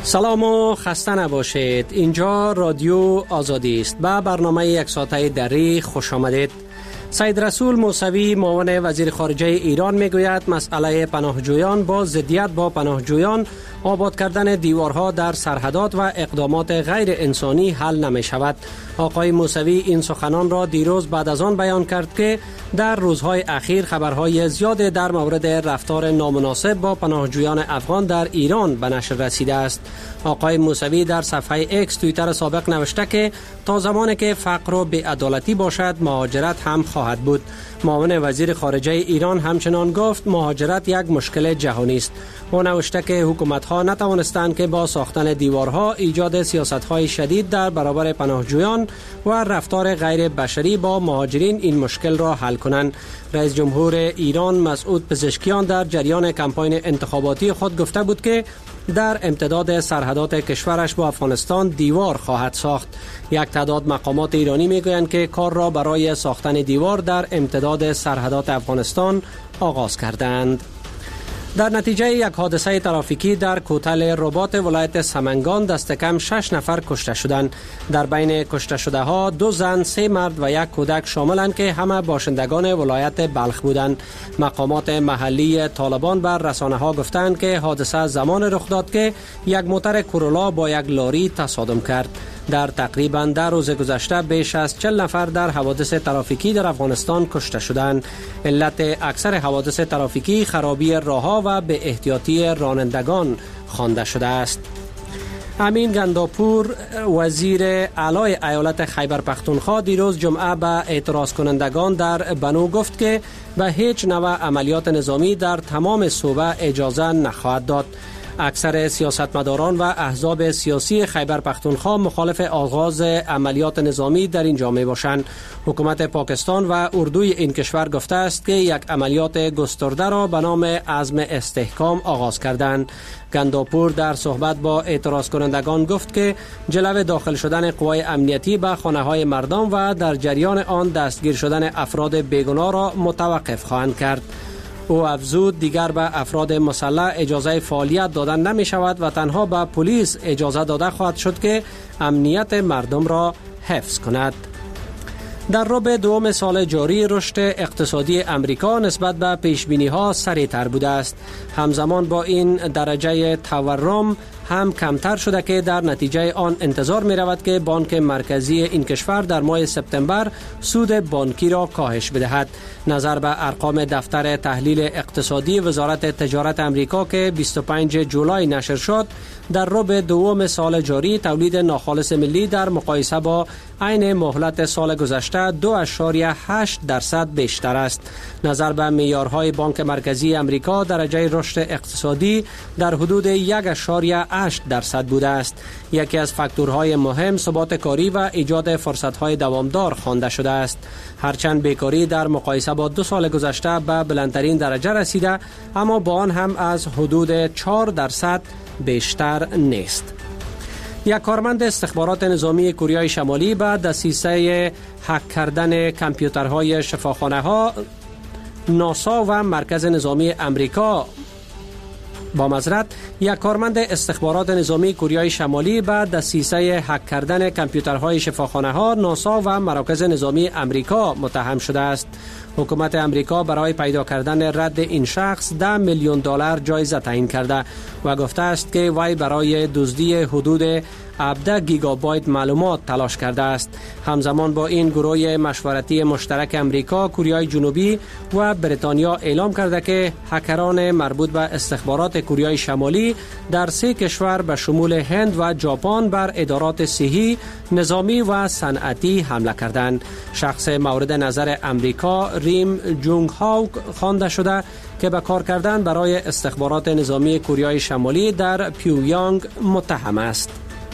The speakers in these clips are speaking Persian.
سلام و خسته نباشید. اینجا رادیو آزادی است. به برنامه یک ساعته دری خوش آمدید. سید رسول موسوی معاون وزیر خارجه ایران میگوید مسئله پناهجویان با ضدیت با پناهجویان، آباد کردن دیوارها در سرحدات و اقدامات غیر انسانی حل نمی شود. آقای موسوی این سخنان را دیروز بعد از آن بیان کرد که در روزهای اخیر خبرهای زیاد در مورد رفتار نامناسب با پناهجویان افغان در ایران به نشر رسیده است. آقای موسوی در صفحه اکس توییتر سابق نوشته که تا زمانی که فقر و بی‌عدالتی باشد مهاجرت هم خواهد بود. معاون وزیر خارجه ایران همچنان گفت مهاجرت یک مشکل جهانی است. او نوشته که حکومت‌ها نتوانستند که با ساختن دیوارها ایجاد سیاست‌های شدید در برابر پناهجویان و رفتار غیر بشری با مهاجرین این مشکل را حل کنند. رئیس جمهور ایران مسعود پزشکیان در جریان کمپاین انتخاباتی خود گفته بود که در امتداد سرحدات کشورش با افغانستان دیوار خواهد ساخت. یک تعداد مقامات ایرانی میگویند که کار را برای ساختن دیوار در امتداد سرحدات افغانستان آغاز کردند. در نتیجه یک حادثه ترافیکی در کوتل رباط ولایت سمنگان دست کم 6 نفر کشته شدند. در بین کشته شده ها 2 زن، 3 مرد و 1 کودک شاملند که همه باشندگان ولایت بلخ بودند. مقامات محلی طالبان بر رسانه ها گفتند که حادثه زمان رخ داد که یک موتر کورولا با یک لاری تصادم کرد. در تقریباً 10 روز گذشته بیش از 40 نفر در حوادث ترافیکی در افغانستان کشته شدند. علت اکثر حوادث ترافیکی خرابی راه‌ها و به احتیاطی رانندگان خوانده شده است. امین گنداپور وزیر اعلی ایالت خیبر پختونخوا دیروز جمعه به اعتراض کنندگان در بنو گفت که به هیچ نوع عملیات نظامی در تمام صوبه اجازه نخواهد داد. اکثر سیاستمداران و احزاب سیاسی خیبر پختونخوا مخالف آغاز عملیات نظامی در اینجا می باشند. حکومت پاکستان و اردوی این کشور گفته است که یک عملیات گسترده را به نام عزم استحکام آغاز کردند. گنداپور در صحبت با اعتراض کنندگان گفت که جلو داخل شدن قوای امنیتی به خانه های مردم و در جریان آن دستگیر شدن افراد بیگناه را متوقف خواهند کرد. او افزود دیگر به افراد مسلح اجازه فعالیت دادن نمی شود و تنها به پلیس اجازه داده خواهد شد که امنیت مردم را حفظ کند. در ربع دوم سال جاری رشد اقتصادی امریکا نسبت به پیشبینی‌ها سریع‌تر بوده است. همزمان با این درجه تورم هم کمتر شده که در نتیجه آن انتظار می رود که بانک مرکزی این کشور در ماه سپتامبر سود بانکی را کاهش بدهد. نظر به ارقام دفتر تحلیل اقتصادی وزارت تجارت امریکا که 25 جولای نشر شد، در ربع دوم سال جاری تولید ناخالص ملی در مقایسه با عین مهلت سال گذشته 2.8% بیشتر است. نظر به معیارهای بانک مرکزی امریکا درجه رشد اقتصادی در حدود 1.8% بوده است. یکی از فاکتورهای مهم ثبات کاری و ایجاد فرصت‌های دوامدار خوانده شده است. هرچند بیکاری در مقایسه با 2 سال گذشته به بلندترین درجه رسیده، اما با آن هم از حدود 4% بیشتر نیست. یک کارمند استخبارات نظامی کره شمالی به دسیسه هک کردن کامپیوترهای شفاخانه‌ها ناسا و مرکز نظامی امریکا یک کارمند استخبارات نظامی کره شمالی به دسیسه هک کردن کامپیوترهای شفاخانه‌ها ناسا و مراکز نظامی امریکا متهم شده است. حکومت امریکا برای پیدا کردن رد این شخص $10 میلیون جایزه تعیین کرده و گفته است که وی برای دزدی حدود 17 گیگابایت معلومات تلاش کرده است. همزمان با این گروه مشورتی مشترک امریکا، کره جنوبی و بریتانیا اعلام کرده که هکران مربوط به استخبارات کره شمالی در 3 کشور به شمول هند و ژاپن بر ادارات صحی، نظامی و صنعتی حمله کردند. شخص مورد نظر امریکا ریم جونگ هاوک خوانده شده که به کار کردن برای استخبارات نظامی کره شمالی در پیونگ متهم است.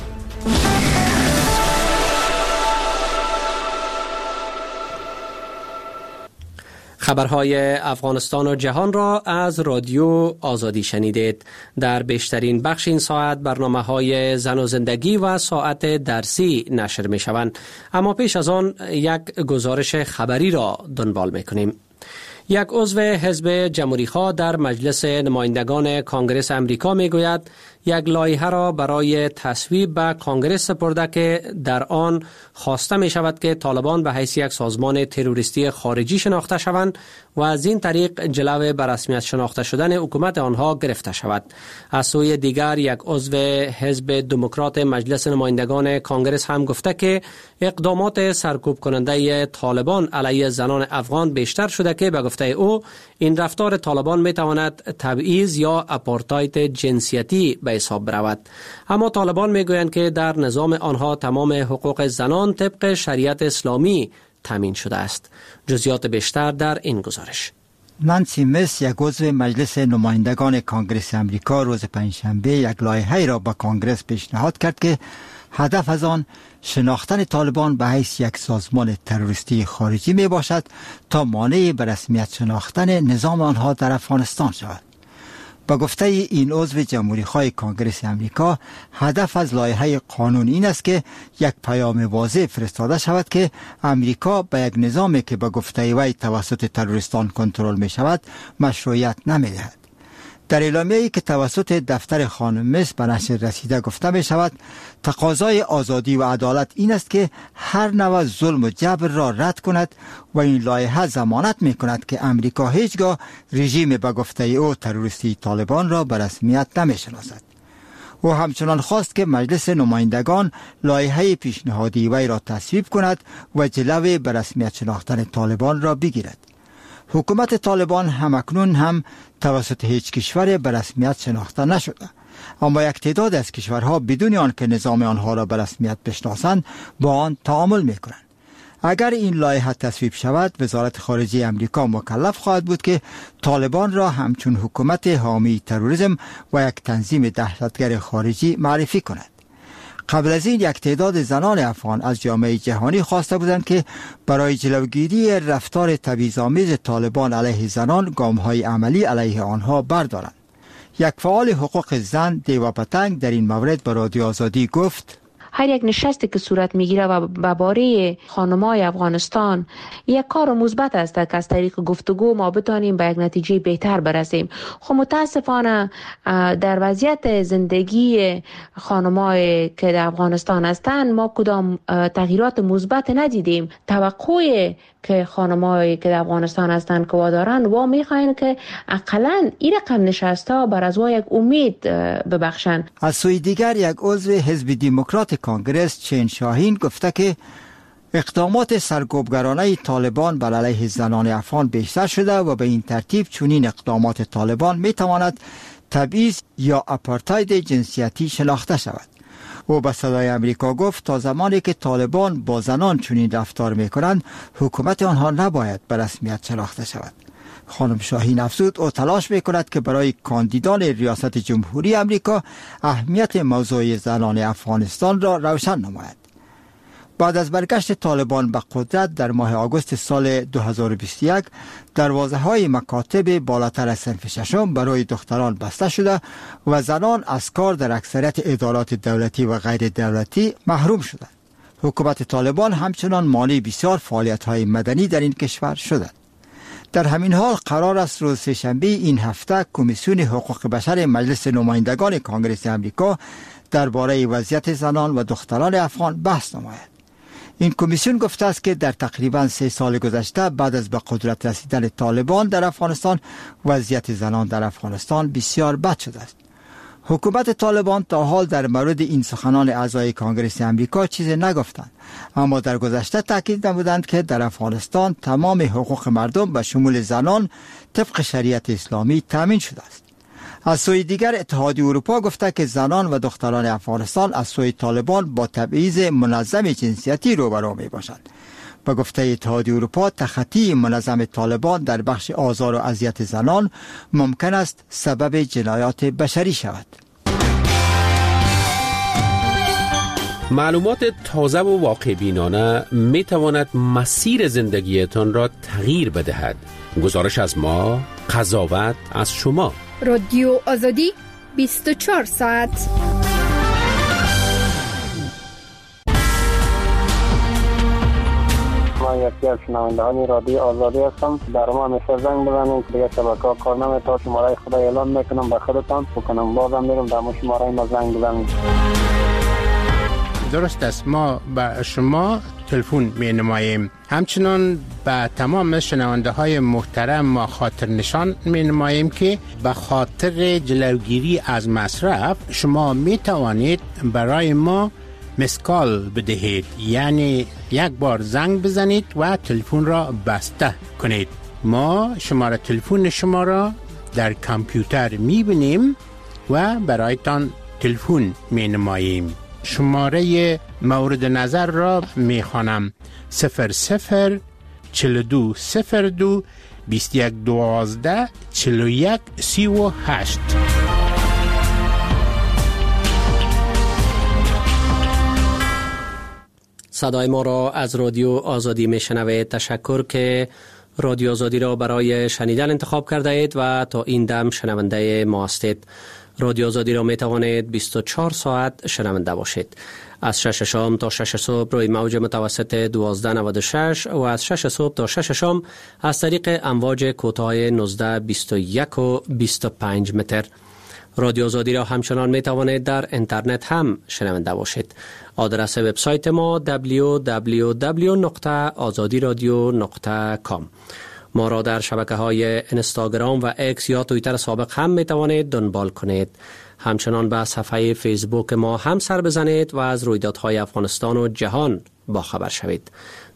خبرهای افغانستان و جهان را از رادیو آزادی شنیدید. در بیشترین بخش این ساعت برنامه‌های زن و زندگی و ساعت درسی نشر می شوند. اما پیش از آن یک گزارش خبری را دنبال می کنیم. یک عضو حزب جمهوری‌خواه در مجلس نمایندگان کانگرس امریکا میگوید یک لایحه را برای تصویب به کانگرس سپرده که در آن خواسته می شود که طالبان به حیث یک سازمان تروریستی خارجی شناخته شوند و از این طریق جلو به رسمیت شناخته شدن حکومت آنها گرفته شود. از سوی دیگر یک عضو حزب دموکرات مجلس نمایندگان کانگرس هم گفته که اقدامات سرکوب کننده طالبان علیه زنان افغان بیشتر شده که به گفته او این رفتار طالبان می تواند تبعیض یا آپارتاید جنسیتی به حساب برود. اما طالبان می گویند که در نظام آنها تمام حقوق زنان طبق شریعت اسلامی تامین شده است. جزئیات بیشتر در این گزارش. نانسی مس، یک عضو مجلس نمایندگان کانگرس امریکا، روز پنجشنبه یک لایحه را به کانگرس پیشنهاد کرد که هدف از آن شناختن طالبان به حیث یک سازمان تروریستی خارجی می باشد تا مانع به رسمیت شناختن نظام آنها در افغانستان شود. با گفته این عضو جمهوری‌خواه کانگرس امریکا، هدف از لایحه قانون این است که یک پیام واضح فرستاده شود که امریکا به یک نظامی که به گفته وی توسط تروریستان کنترل می شود مشروعیت نمی دهد. در اعلامیه‌ای که توسط دفتر خانم مس به نشر رسیده گفته می شود تقاضای آزادی و عدالت این است که هر نوع ظلم و جبر را رد کند و این لایحه ضمانت می کند که امریکا هیچگاه رژیم به گفته او تروریستی طالبان را به رسمیت نمی شناسد. او همچنان خواست که مجلس نمایندگان لایحه پیشنهادی وی را تصویب کند و جلوی به رسمیت شناختن طالبان را بگیرد. حکومت طالبان همکنون هم توسط هیچ کشور به رسمیت شناخته نشده، اما یک تعداد از کشورها بدون آنکه نظام آنها را به رسمیت بشناسند با آن تعامل می‌کنند. اگر این لایحه تصویب شود، وزارت خارجه امریکا مکلف خواهد بود که طالبان را همچون حکومت حامی تروریسم و یک تنظیم دهشتگر خارجی معرفی کند. قبل از این یک تعداد زنان افغان از جامعه جهانی خواسته بودند که برای جلوگیری رفتار تبعیض‌آمیز طالبان علیه زنان گام‌های عملی علیه آنها بردارند. یک فعال حقوق زن، دیوا پتنگ، در این مورد به رادیو آزادی گفت: هر یک نشستی که صورت میگیره و به باره خانم‌های افغانستان یک کار مثبت است که از طریق گفتگو ما بتانیم به یک نتیجه بهتر برسیم. خب متاسفانه در وضعیت زندگی خانم‌های که در افغانستان هستند ما کدام تغییرات مثبت ندیدیم. توقع که خانم‌هایی که در افغانستان هستند که وادارن و می‌خواین که اقلاً این رقم نشستا بر از یک امید ببخشند. از سوی دیگر یک عضو حزب دموکرات کانگرس، چین شاهین، گفته که اقدامات سرکوبگرانه طالبان بر علیه زنان افغان بیشتر شده و به این ترتیب چنین اقدامات طالبان می‌تواند تبعیض یا آپارتاید جنسیتی شناخته شود. او به صدای امریکا گفت تا زمانی که طالبان با زنان چنین رفتار می‌کنند، حکومت آنها نباید به رسمیت شناخته شود. خانم شاهین افزود او تلاش می‌کند که برای کاندیدان ریاست جمهوری امریکا اهمیت موضوع زنان افغانستان را روشن نماید. بعد از برگشت طالبان به قدرت در ماه آگوست سال 2021 دروازه‌های مکاتب بالاتر از صنف ششم برای دختران بسته شده و زنان از کار در اکثریت ادارات دولتی و غیر دولتی محروم شدند. حکومت طالبان همچنان مانع بسیار فعالیت‌های مدنی در این کشور شده. در همین حال قرار است روز سه‌شنبه این هفته کمیسیون حقوق بشر مجلس نمایندگان کانگرس امریکا درباره وضعیت زنان و دختران افغان بحث نماید. این کمیسیون گفته است که در تقریباً 3 سال گذشته بعد از به قدرت رسیدن طالبان در افغانستان وضعیت زنان در افغانستان بسیار بد شده است. حکومت طالبان تا حال در مورد این سخنان اعضای کانگرس امریکا چیزی نگفتند، اما در گذشته تاکید نمودند که در افغانستان تمام حقوق مردم به شمول زنان طبق شریعت اسلامی تامین شده است. از سوی دیگر اتحادیه اروپا گفته که زنان و دختران افغانستان از سوی طالبان با تبعیض منظم جنسیتی روبرو می باشند. به گفته اتحادیه اروپا تخطی منظم طالبان در بخش آزار و اذیت زنان ممکن است سبب جنایات بشری شود. معلومات تازه و واقع بینانه می تواند مسیر زندگیتان را تغییر بدهد. گزارش از ما، قضاوت از شما. رادیو آزادی 24 ساعت. ما یکی از شنوندگان رادیو آزادی هستم. در ما همیشه زنگ بزنید که دیگه شبکه‌ها کار نمی‌کنه. شماره خدا اعلام میکنم به خودتان بکنم بازم میرم در شماره ما زنگ بزنید. درست است، ما به شما تلفن می نماییم. همچنان به تمام شنونده های محترم ما خاطر نشان می نماییم که به خاطر جلوگیری از مصرف شما می توانید برای ما مسکال بدهید، یعنی یک بار زنگ بزنید و تلفن را بسته کنید. ما شماره تلفن شما را در کامپیوتر می بینیم و برایتان تلفن می نماییم. شماره مورد نظر را می خوانم: 00 42 02 21 12 41 38. صدای ما را از رادیو آزادی می شنوید. تشکر که رادیو آزادی را برای شنیدن انتخاب کرده اید و تا این دم شنونده ما هستید. رادیو آزادی را می توانید 24 ساعت شنونده باشید. از 6 شام تا 6 صبح روی موج متوسط 1296 و از 6 صبح تا 6 شام از طریق امواج کوتاه 19، 21 و 25 متر. رادیو آزادی را همچنان می توانید در اینترنت هم شنونده باشید. آدرس وبسایت ما www.azadiradio.com. ما را در شبکه‌های اینستاگرام و اکس یا توییتر سابق هم می توانید دنبال کنید. همچنان به صفحه فیسبوک ما هم سر بزنید و از رویدادهای افغانستان و جهان با خبر شوید.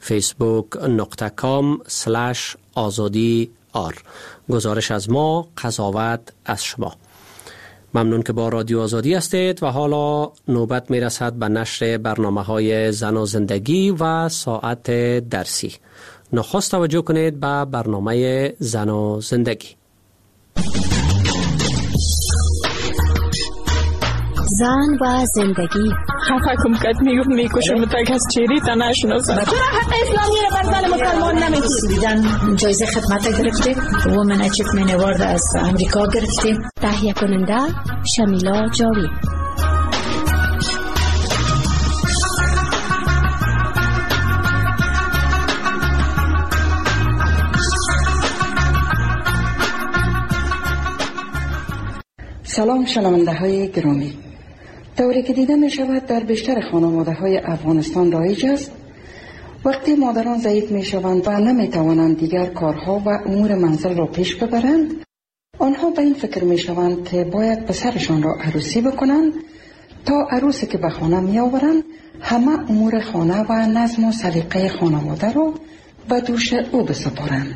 facebook.com/azadi.r. گزارش از ما، قضاوت از شما. ممنون که با رادیو آزادی هستید و حالا نوبت می رسد به نشر برنامه‌های زن و زندگی و ساعت درسی. نخست توجه کنید به برنامه زن و زندگی. زن و زندگی. خفه کم کت میکشم تا کس چیری تا نشناسم. چرا حق اسلامی رو بر زن مسلمان نمیگیری؟ دیدن جایزه خدمت گرفتیم، وومن اچیومنت اوارد از امریکا گرفتیم. تهیه کننده شمیلا جاوید. سلام شنونده های گرامی. طوری که دیده می شود در بیشتر خانواده های افغانستان رایج است وقتی مادران ضعیف می شوند و نمی توانند دیگر کارها و امور منزل را پیش ببرند، آنها به این فکر می شوند که باید پسرشان را عروسی بکنند تا عروسی که به خانه می آورند همه امور خانه و نظم و سلیقه خانواده را به دوش او بسپارند.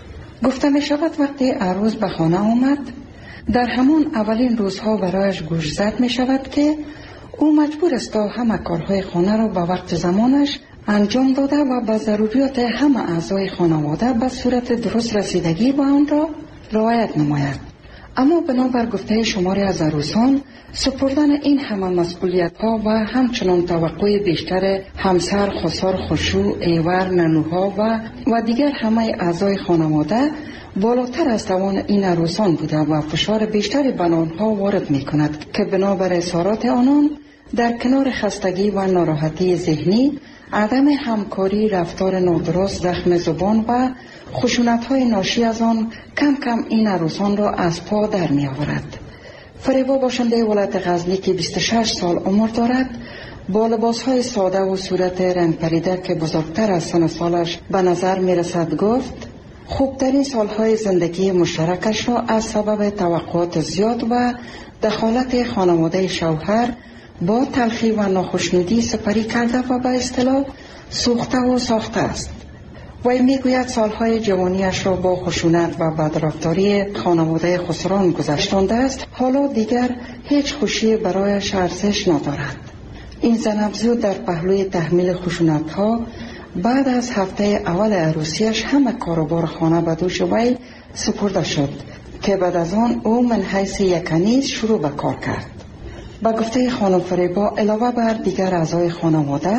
گفته می شود وقتی عروس به خانه آمد در همون اولین روزها برایش گوش زد می شود که او مجبور است تا همه کارهای خانه را به وقت زمانش انجام داده و به ضروریات همه اعضای خانواده به صورت درست رسیدگی به آن را رعایت نماید. اما بنابر گفته شماری از عروسان سپردن این همه مسئولیت ها و همچنان توقع بیشتر همسر، خسر، خشوع، ایور، ننوها و دیگر همه اعضای خانواده بالاتر از توان این عروسان بوده و فشار بیشتری بر آنها وارد می کند که بنابر اظهارات آنان در کنار خستگی و ناراحتی ذهنی، عدم همکاری، رفتار نادرست، زخم زبان و خشونت‌های ناشی از آن کم کم این عروسان را از پا در می آورد. فریبا باشنده ولایت غزنی که 26 سال عمر دارد با لباس‌های ساده و صورت رنگ پریده که بزرگتر از سن سالش به نظر می رسد گفت خوبترین سالهای زندگی مشترکش را از سبب توقعات زیاد و دخالت خانواده شوهر با تلخی و ناخشنودی سپری کرده و به اصطلاح سوخته و ساخته است. وی میگوید سالهای جوانیش را با خشونت و بدرفتاری خانواده خسران گذشتانده است. حالا دیگر هیچ خوشی برایش ارزش ندارد. این زن افزود در پهلوی تحمیل خشونت‌ها بعد از هفته اول عروسیش همه کاروبار خانه به دوش وی سپرده شد که بعد از آن او من حیث یک کنیز شروع به کار کرد. با گفته خانم فریبا علاوه بر دیگر اعضای خانواده،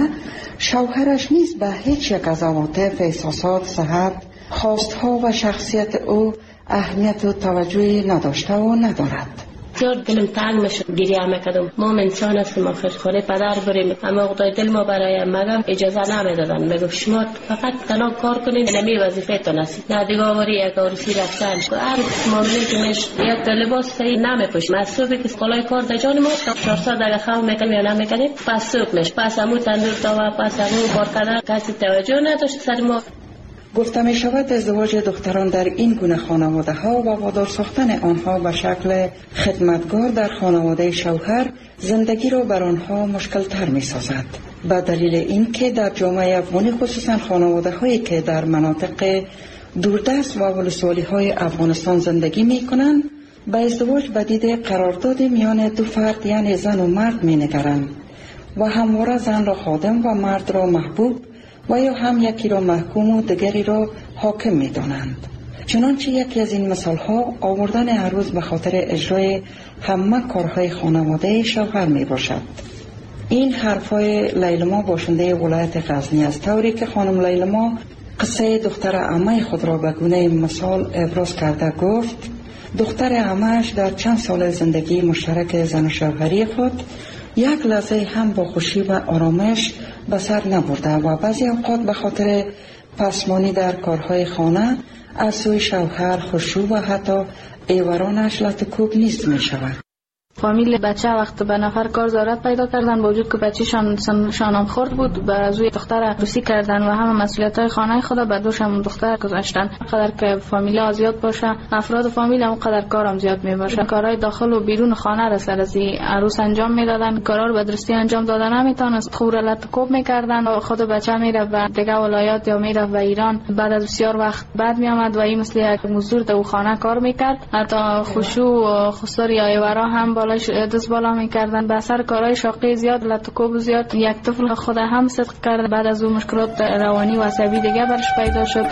شوهرش نیز به هیچ یک از عواطف، احساسات، صحت، خواستها و شخصیت او اهمیت و توجهی نداشته و ندارد. بسیار دلم تنگ میشد، گریه میکردم. ما انسان هستیم، آخر خانه پدر بریم، اما خدای دل ما برای مگم اجازه نمیدادن. میگم شما فقط تنها کار کنین، نمی وظیفتون است. نه دیگه آوری یک عروسی رفتن هر معامله که میش یک لباس صحیح نمیپوشیم. از صبح که کالای کار در جان ما 400 دقیقه خواب میکنیم یا نمیکنیم، پس صبح میش پس همون تندور تا پس همون کار کردن کسی توجه نداشت سر ما. گفته می شود ازدواج دختران در این گونه خانواده ها و وادار ساختن آنها به شکل خدمتگار در خانواده شوهر زندگی را بر آنها مشکل تر می سازد. به دلیل این که در جامعه افغانی خصوصا خانواده هایی که در مناطق دوردست و ولسوالی های افغانستان زندگی می کنند به ازدواج به دید قرارداد میان دو فرد یعنی زن و مرد می نگرند و همواره زن را خادم و مرد را محبوب و یا هم یکی را محکوم و دیگری را حاکم می دانند. چنانچه یکی از این مثال ها آوردن عروس به خاطر اجرای همه کارهای خانواده شوهر می باشد. این حرفای لیلما باشنده ولایت غزنی است، طوری که خانم لیلما قصه دختر عمه خود را به گونه مثال ابراز کرده گفت دختر عمه‌اش در چند سال زندگی مشترک زن و شوهری خود یک لحظه هم با خوشی و آرامش به سر نبرده و بعضی اوقات به خاطر پسمانی در کارهای خانه از سوی شوهر خشوع و حتی ایورانش لطکوب نیست می شود. فامیل بچه وقت به نفر کار ضرورت پیدا کردن، با وجود که بچه شانم خورد بود به روی دختر عروسی کردن و همه مسئولیت های خانه خدا به دوش هم دختر گذاشتن. قدر که فامیل زیاد باشه افراد فامیل هم قدر کارم زیاد می باشه. کارهای داخل و بیرون خانه را سر از عروس انجام میدادن، کارا رو به درستی انجام دادن نمیتونست، خور لطکوب میکردن و خود بچه میره به دیگه ولایات یا میره به ایران. بعد از بسیار وقت بعد می آمد و این مثل یک مزدور تو خانه کار میکرد. حتی خشوع و خسار یا ایورا هم دست بالا میکردن. به اثر کارهای شاقی زیاد لطکوب زیاد یک طفل خود هم صدق کرد. بعد از اون مشکلات روانی و عصبی دیگه برش پیدا شد.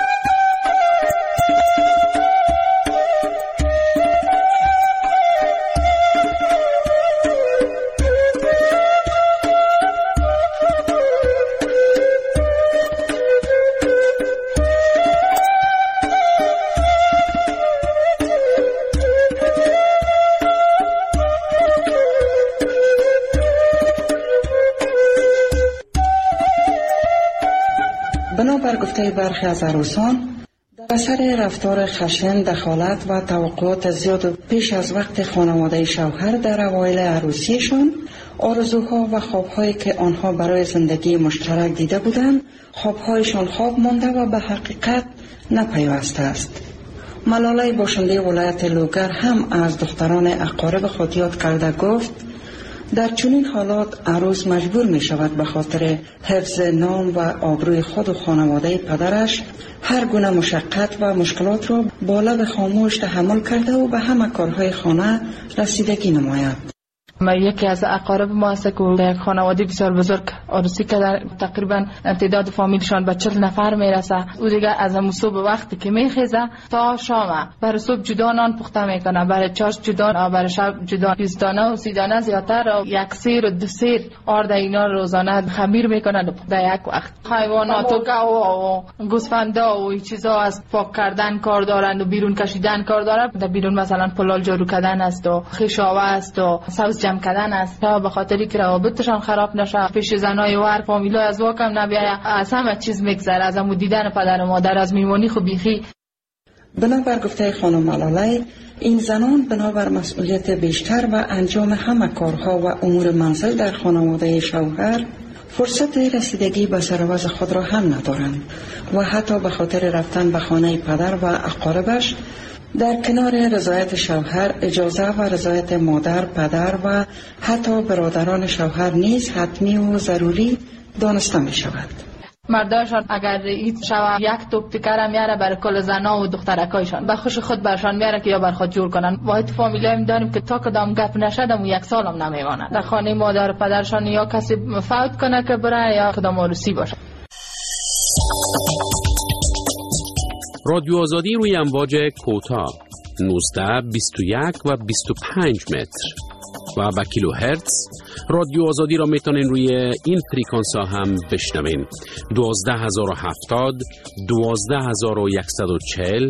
بنابر گفته برخی از عروسان در اثر رفتار خشن، دخالت و توقعات زیاد پیش از وقت خانواده شوهر در اوایل عروسیشان، آرزوها و خوابهایی که آنها برای زندگی مشترک دیده بودند خوابهایشان خواب مانده و به حقیقت نپیوسته است. ملاله باشنده ولایت لوگر هم از دختران اقارب خود یاد کرده گفت در چنین حالات عروس مجبور می شود به خاطر حفظ نام و آبروی خود و خانواده پدرش هر گونه مشقت و مشکلات را با لب خاموش تحمل کرده و به همه کارهای خانه رسیدگی نماید. یکی از اقارب ما است که یک خانواده بسیار بزرگ عروسی که در تقریبا تعداد فامیلشان به 40 نفر میرسه. او دیگه از صبح وقتی که میخیزه تا شام برای صبح جدا نان پخته میکنه، برای چاش جدا، برای شب جدا، 20 دانه و 30 دانه زیاتر و یک سیر و دو سیر آرد اینا روزانه خمیر میکنن در یک وقت. حیوانات و گاو و گوسفندا و این چیزا از پاک کردن کار دارند و بیرون کشیدن کار دارند. در بیرون مثلا پلال جارو کردن است و خشاوه است و سبز جمع کردن است تا به خاطری که روابطشان خراب نشه، پیش زنای و هر فامیلا از واکم نبیاید، از همه چیز میگذره، از همون دیدن پدر و مادر، از میمونی خو بیخی. بنابر گفته خانم ملاله این زنان بنابر مسئولیت بیشتر و انجام همه کارها و امور منزل در خانواده شوهر فرصت رسیدگی به سروز خود را هم ندارند و حتی به خاطر رفتن به خانه پدر و اقاربش در کنار رضایت شوهر اجازه و رضایت مادر، پدر و حتی برادران شوهر نیز حتمی و ضروری دانسته می شود. مرداشان اگر این شوه یک توپ تکر میاره برای کل زنا و دخترکایشان به خوش خود برشان میاره که یا بر خود جور کنن. واحد فامیلی هم داریم که تا کدام گپ نشدم و یک سال هم نمیمانن در خانه مادر و پدرشان، یا کسی فوت کنه که بره یا کدام عروسی باشه. رادیو آزادی روی امواج کوتاه 19، 21 و 25 متر و به کیلوهرتز رادیو آزادی را میتونین روی این فریکانس ها هم بشنوین. 12070 12140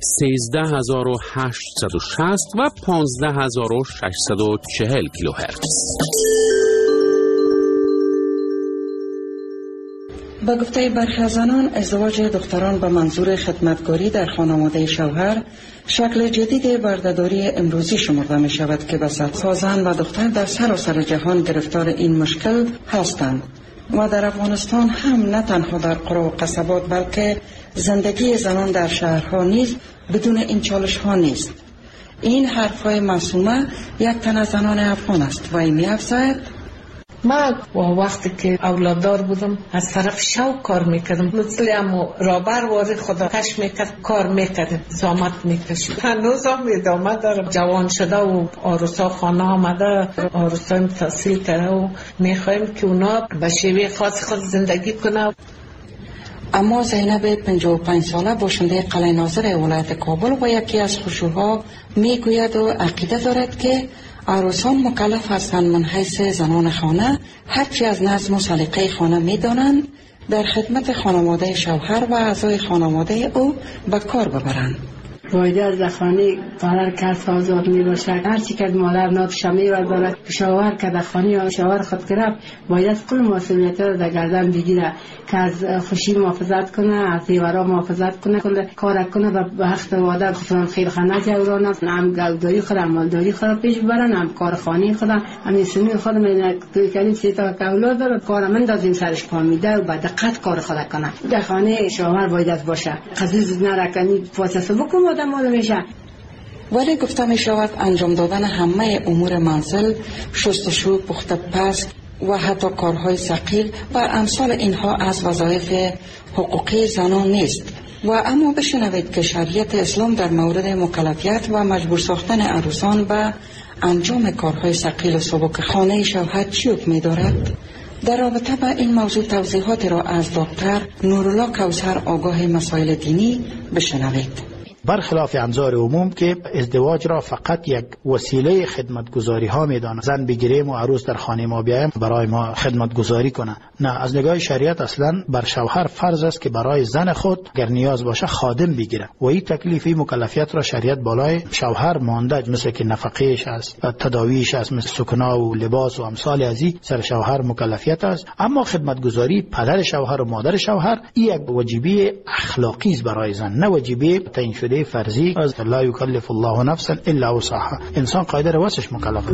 13860 و 15640 کیلوهرتز. با گفته برخی از زنان، ازدواج دختران به منظور خدمتگاری در خانواده شوهر شکل جدید بردهداری امروزی شمرده می شود که به صدها زن و دختر در سراسر جهان گرفتار این مشکل هستند و در افغانستان هم نه تنها در قرى و قصبات بلکه زندگی زنان در شهرها نیز بدون این چالش ها نیست. این حرفهای معصومه یک تن از زنان افغان است و می افزاید: من وقتی که اولاددار بودم از طرف شوق کار میکردم، مثل امو رابر واری خدا کش میکرد، کار میکردم، زحمت میکشید. هنوز هم ادامه داره. جوان شده و عروسا خانه آمده، عروسا تحصیل کرده و میخوایم که اونا به شیوه خاص خود زندگی کنه. اما زینب 55 ساله باشنده قلعه ناظر ولایت کابل و یکی از خشوها میگوید و عقیده دارد که عروسان مکلف هستند من حیث زنان خانه هرچی از نظم و سلیقه خانه میدانند در خدمت خانواده شوهر و اعضای خانواده او به کار ببرند. باید از خانه پدر کس آزاد می باشد. هرچی که مادر ناتش می دارد شوهر که در خانه شوهر خود گرفت باید کل مسئولیت را در گردن بگیره که از خوشی محافظت کنه، از زیورا محافظت کنه، کل کار کنه و به حق واده خودم خیر خانه جورانه، هم گلداری خودم مالداری خودم پیش ببرن، هم کار خانه خودم، هم سنی خودم توی کردیم 3 تا اولاد داره، کار من دادیم سرش کار میده و به دقت کار خود کنه. در خانه شوهر باید باشه. قضیه نرکنی فاصله بکن ولی گفته می شود انجام دادن همه امور منزل، شستشو، پخت پز و حتی کارهای ثقیل و امثال اینها از وظایف حقوقی زنان نیست. و اما بشنوید که شریعت اسلام در مورد مکلفیت و مجبور ساختن عروسان به انجام کارهای ثقیل و سبک خانه شوهر چی حکم می دارد؟ در رابطه با این موضوع توضیحات را از دکتر نورالله کوثر آگاه مسائل دینی بشنوید. برخلاف انظار عموم که ازدواج را فقط یک وسیله خدمتگزاری ها میدانند، زن بگیریم و عروس در خانه ما بیایم برای ما خدمتگزاری کنه. نه، از نگاه شریعت اصلا بر شوهر فرض است که برای زن خود اگر نیاز باشه خادم بگیره و این تکلیفی مکلفیت را شریعت بالای شوهر مانده، مثل که نفقهش است، تداویش است، مثل سکنا و لباس و امثال ازی سر شوهر مکلفیت است. اما خدمتگزاری پدر شوهر و مادر شوهر این یک واجبی اخلاقی است برای زن، نه واجبی تعیین شده فرضی. از لا یکلف الله نفسا الا وسعها، انسان قادر واسش مکلف.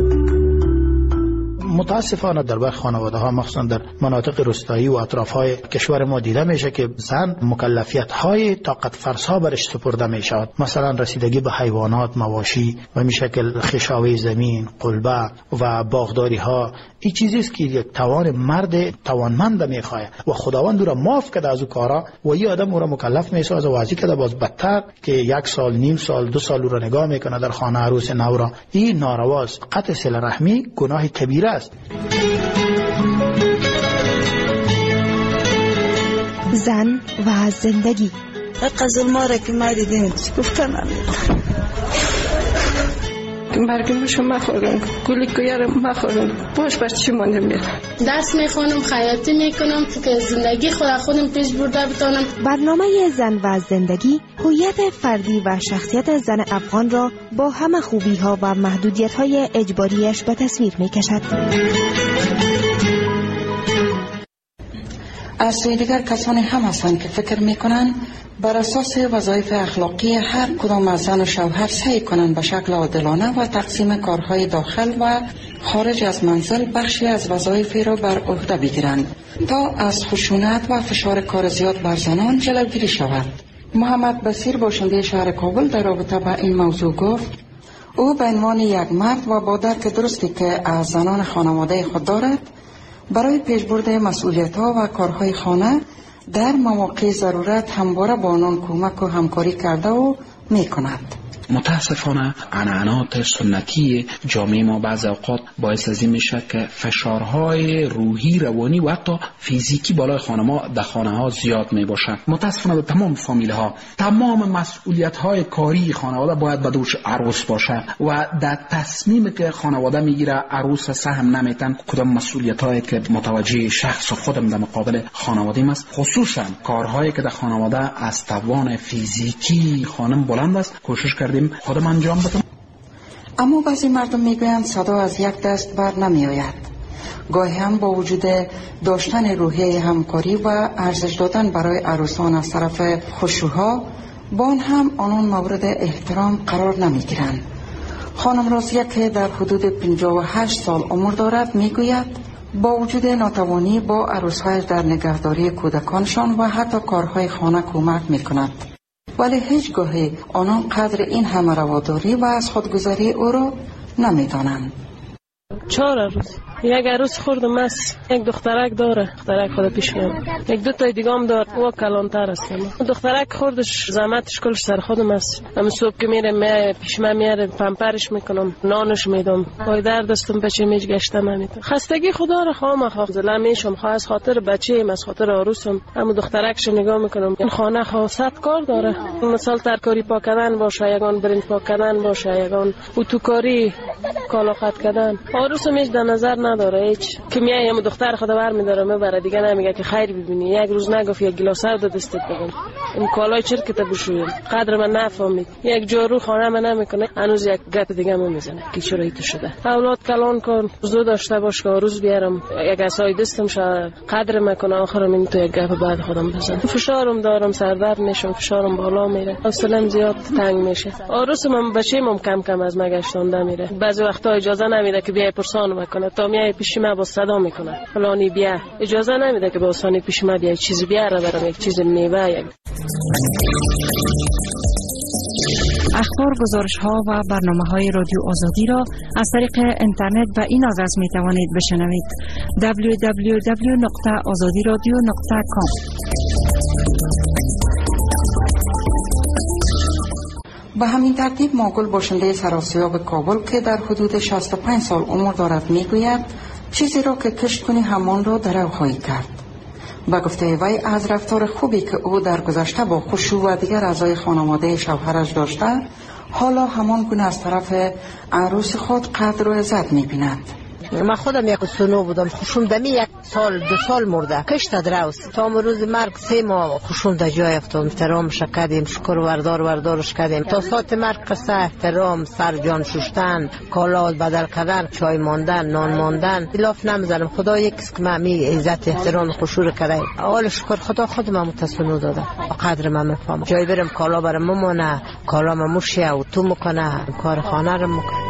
متاسفانه در برخی خانواده‌ها مخصوصا در مناطق روستایی و اطراف‌های کشور ما دیده میشه که زن مکلفیت‌های طاقت فرسا برش سپرده میشود، مثلا رسیدگی به حیوانات، مواشی و این شکل خشاوی زمین، قلبه و باغداری‌ها. این چیزی است که یک توان مرد توانمند میخواد و خداوند او را معاف کرده از او کارا و این آدم او را مکلف میسازه و وظیفه کرده باز بدتر که 1 سال، نیم سال، 2 سال او را نگاه میکنه در خانه عروس نو را. این نارواست. قطع صله رحمی گناه کبیره است. زن و زندگی. قزل ماره که ما دیدیم گفتن برگمشو مخورم، گلی کویارم مخورم، باش بر چی ما نمیره. درس میخونم، خیاطی میکنم که زندگی خودم پیش برده بتونم. برنامه زن و زندگی هویت فردی و شخصیت زن افغان را با همه خوبی ها و محدودیت های اجباریش به تصویر میکشد. از سوی دیگر کسانی هم هستند که فکر میکنند بر اساس وظایف اخلاقی هر کدام از زن و شوهر سعی کنند به شکل عادلانه و تقسیم کارهای داخل و خارج از منزل بخشی از وظایف را بر عهده بگیرند تا از خشونت و فشار کار زیاد بر زنان جلوگیری شود. محمد بصیر باشنده شهر کابل در رابطه با این موضوع گفت او به عنوان یک مرد و با درک درستی که از زنان خانواده خود دارد برای پیشبرد مسئولیت‌ها و کارهای خانه در مواقع ضرورت همواره با آنان کمک و همکاری کرده و می‌کند. متاسفانه عنعنات سنتی جامعه ما بعض اوقات باعث از این میشه که فشارهای روحی، روانی و حتی فیزیکی بالای خانم‌ها در خانه‌ها زیاد میباشه. متاسفانه به تمام فامیل‌ها تمام مسئولیت‌های کاری خانواده باید به دوش عروس باشه و در تصمیمی که خانواده میگیره عروس سهم نمیتن کدام مسئولیت‌هایی که متوجه شخص و خودم در مقابل خانواده است، خصوصا کارهایی که در خانواده از توان فیزیکی خانم بلند است کوشش کردیم خودم انجام بدم. اما بعضی مردم میگویند صدا از یک دست بر نمی آید. گاهی هم با وجود داشتن روحیه همکاری و ارزش دادن برای عروسان از طرف خشوها، با آن هم آنان مورد احترام قرار نمی گیرند. خانم رازیه که در حدود 58 سال عمر دارد میگوید با وجود ناتوانی با عروسهایش در نگهداری کودکانشان و حتی کارهای خانه کمک میکند، ولی هیچگاهی آنان قدر این همه رواداری و از خودگذاری او را نمیدانند. 4 عروس، یک عروس خوردم است، یک دخترک داره، دخترک خود پیش میاد، یک دو تا دیگه هم داره، او کلانتر است. دخترک خوردش زحمتش کلش سر خودم است. هم صبح که میره پیش من میاره، پمپرش میکنم، نانش میدم، پای درد دستم بچه میج گشته نمیتونم. خستگی خدا را خواهم خواهد میشم، خواهد از خاطر بچه‌ام، از خاطر عروسم، هم دخترکش نگاه میکنم. این خانه خاصت کار داره، مثلا ترکاری پاک کردن باشه، یگان برنج پاک کردن باشه، یگان اتوکاری، کالا قطع کردن. عروسم هیچ در نظر نداره، هیچ که میایم دختر خدا برمی‌داره میبره، دیگه نمیگه که خیر ببینی، یک روز نگفت یک گلاس آب دستت بگم، این کالای چرکت بشویم، قدر من نفهمید، یک جارو خانه من نمیکنه، هنوز یک گپ دیگه میزنه که چرا ایت شده. اولاد کلان کن، زود داشته باش که روز بیارم یک عصای دستم شه قدر میکنه، آخرم این تو یک گپ بعد خودم بزنم. فشارم دارم، سردرد میشم، فشارم بالا میره، حوصله‌ام زیاد تنگ میشه. عروسم بچه‌م کم کم از مگشتونده میره، بعضی وقتا اجازه نمیده که بیای پرسان میکنه، تا میای پیش ما با صدا میکنه فلانی بیا، اجازه نمیده که با آسانی پیش ما بیا چیزی بیاره برام، یک چیز میوه. یک اخبار، گزارش ها و برنامه های رادیو آزادی را از طریق اینترنت و این آدرس می توانید بشنوید: www.azadiradio.com. به همین ترتیب ماگل باشنده سراسیاب کابل که در حدود 65 سال عمر دارد میگوید چیزی را که کشت کنی همان را درو خواهی کرد. با گفته وی از رفتار خوبی که او در گذشته با خشوع و دیگر اعضای خانواده شوهرش داشته، حالا همان گونه از طرف عروس خود قدر و عزت می‌بیند. من خودم یک سنو بودم، خوشم دمی 1 سال 2 سال مرده، کشت دروس تا روز مرگ 3 ماه خوشم در جای افتادم، احترامش کردیم، شکر وردارش کردیم تا ساعت مرگ قصه احترام، سر جان شستن، کالات بدل کردن، چای ماندن، نان ماندن، الاف نمیزنم. خدا یکیست که من عزت احترام خوشور کرده، اول شکر خدا خودم متسنو داده، قدر من میفهمم. جای برم کالا برام ممونه، کالا مموشه و تو میکنه، کار خانه رو میکنه.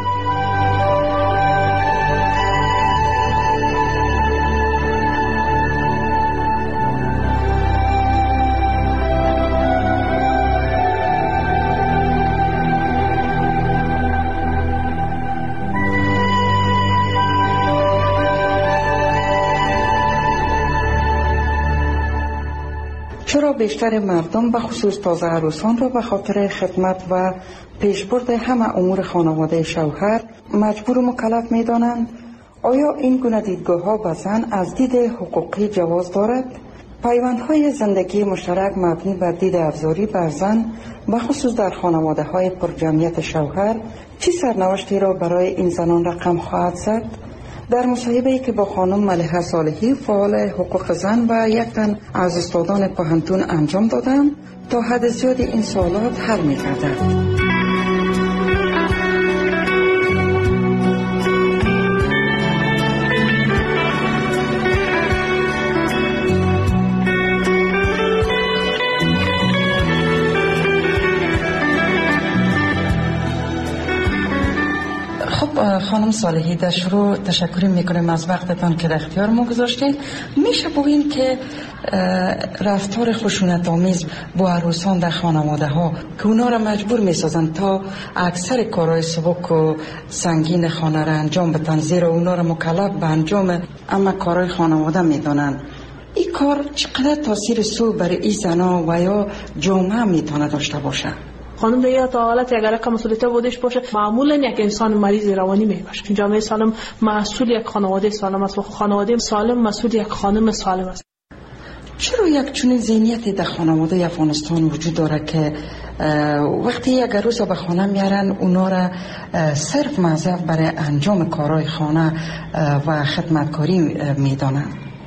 چرا بیشتر مردم به خصوص تازه عروسان را به خاطر خدمت و پیشبرد همه امور خانواده شوهر مجبور و مکلف می دانند؟ آیا این گونه دیدگاه ها به زن از دید حقوقی جواز دارد؟ پیوندهای زندگی مشترک مبنی بر دید افزاری بر زن به خصوص در خانواده های پرجمعیت شوهر چه سرنوشتی را برای این زنان رقم خواهد زد؟ در مصاحبه‌ای که با خانم ملیحه صالحی فعال حقوق زن و یک تن از استادان پوهنتون انجام دادم تا حد زیاد این سوالات حل می‌گردد. خانم صالحی، در شروع تشکر میکنیم از وقتتان که در اختیار ما گذاشتید. میشه بگین که رفتار خشونت آمیز با عروسان در خانواده ها که اونا را مجبور میسازن تا اکثر کارهای سبک و سنگین خانه را انجام بدن، زیرا اونا را مکلف به انجام اما کارهای خانواده میدانن، این کار چقدر تاثیر سو برای این زنا و یا جامعه میتونه داشته باشه؟ خانم دیگه تا حالت اگر که مسئولیت بودش باشه معمولا یک انسان مریض روانی میباشه. جامعه سالم مسئول یک خانواده سالم است و خانواده سالم مسئول یک خانم سالم است. چرا یک چنین ذهنیتی در خانواده افغانستان وجود داره که وقتی یک عروس به خانه میارن اونا را صرف موظف برای انجام کارهای خانه و خدمتکاری میدانن؟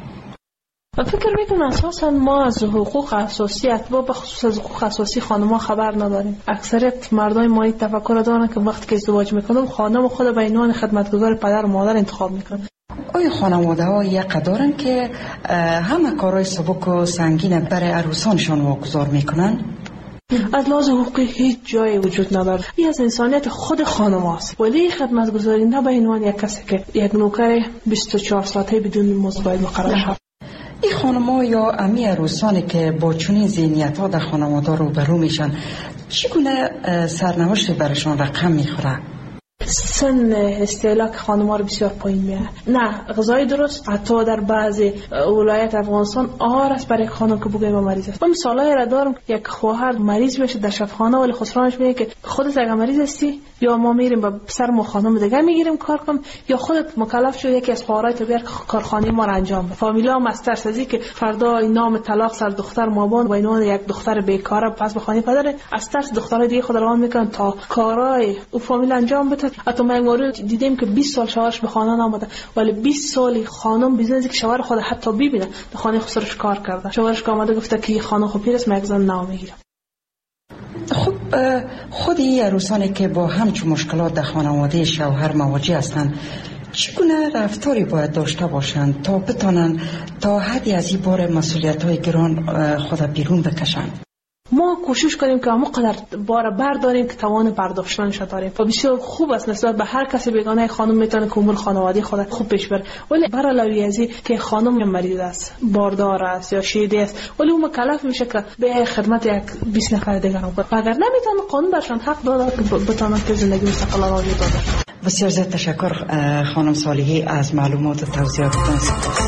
فکر میکنم اساسا ما از حقوق اساسی اتباع به خصوص از حقوق اساسی خانم‌ها خبر نداریم. اکثریت مردای ما این تفکر دارن که وقتی که ازدواج میکنم خانم خود به عنوان خدمتگزار پدر و مادر انتخاب میکنه. آیا خانواده ها یک دارن که همه کارهای سبک و سنگین برای عروسانشان واگذار میکنن؟ از لحاظ حقوقی هیچ جایی وجود نداره. این از انسانیت خود خانم هاست. ولی خدمتگزاری نه به عنوان یک کسی که یک نوکر 24 ساعته بدون مزد باید مقرر شود. این خانم‌ها یا امی عروسانی که با چنین ذهنیت‌ها در خانواده روبرو میشن چگونه سرنوشت برشان رقم میخوره؟ سن استهلاک خانم‌ها رو بسیار پایین میاره. نه غذای درست حتی در بعضی ولایت افغانستان آهار است برای خانم که بگویم مریض است. من مثالایی را دارم یک خواهر مریض میشه در شفاخانه ولی خسرانش میگه که خودت اگه مریض هستی یا ما میریم با پسر ما خانم دیگه میگیریم کار کنم یا خودت مکلف شو یکی از خواهرای تو بیار کارخانه ما را انجام بده. فامیلا مسترس از که فردا نام طلاق سر دختر مابان و اینوان یک دختر بیکاره پس به خانه پدر از ترس دخترای دیگه خود روان میکنن تا کارای او فامیل انجام بده. حتی من مورد دیدیم که 20 سال شوهرش به خانه نامده ولی 20 سالی خانم بیزنسی که شوهر خود حتی ببینه در خانه خسرش کار کرده. شوهرش که آمده گفته که خانم خوب پیرست من زن نام میگیرم. خب خود این عروسانی که با همچون مشکلات در خانواده شوهر مواجه هستند چگونه رفتاری باید داشته باشند تا بتانند تا حدی از این بار مسئولیت‌های گران خود بیرون بکشند؟ ما کوشش کنیم که همونقدر بار برداریم که توان برداشتنش داریم و بسیار خوب است نسبت به هر کسی بیگانه خانم میتونه که امور خانوادگی خود خوب پیش بره. ولی بر علاوه از این که خانم مریض است باردار است یا شیده است ولی اون مکلف میشه که به خدمت یک 20 نفر دیگر رو کنه اگر نمیتونه قانون برشان حق داده که بتونن که زندگی مستقلانه وجود داشته باشه. بسیار زیاد تشکر خانم صالحی از معلومات و توضیحاتتان.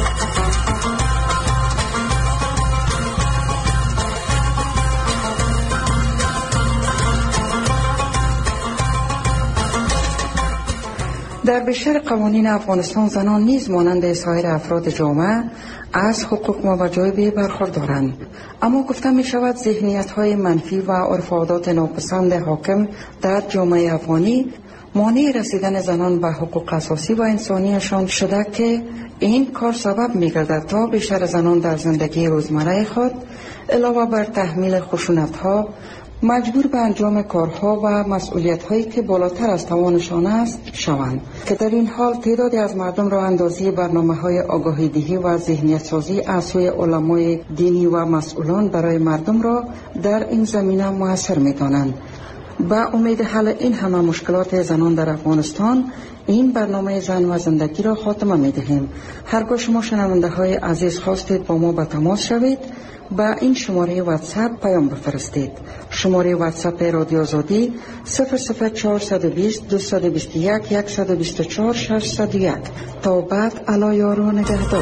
در بیشتر قوانین افغانستان زنان نیز مانند سایر افراد جامعه از حقوق و وجایب برخوردارند، اما گفته می شود ذهنیت‌های منفی و عرف و عادات ناپسند حاکم در جامعه افغانی مانع رسیدن زنان به حقوق اساسی و انسانیشان شده که این کار سبب می گردد تا بیشتر زنان در زندگی روزمره خود علاوه بر تحمیل خشونت‌ها مجبور به انجام کارها و مسئولیت‌هایی که بالاتر از توانشان است شوند که در این حال تعدادی از مردم را اندازی برنامه‌های آگاهی‌دهی و ذهنیت‌سازی از سوی علمای دینی و مسئولان برای مردم را در این زمینه موثر می‌دانند. با امید حل این همه مشکلات زنان در افغانستان این برنامه زن و زندگی را خاتمه می‌دهیم. هرگاه شما شنونده‌های عزیز خواستید با ما به تماس شوید با این شماره واتساپ پیام بفرستید. شماره واتساپ رادیو آزادی 00420 221 124 601. تا بعد الا یارو نگهدار.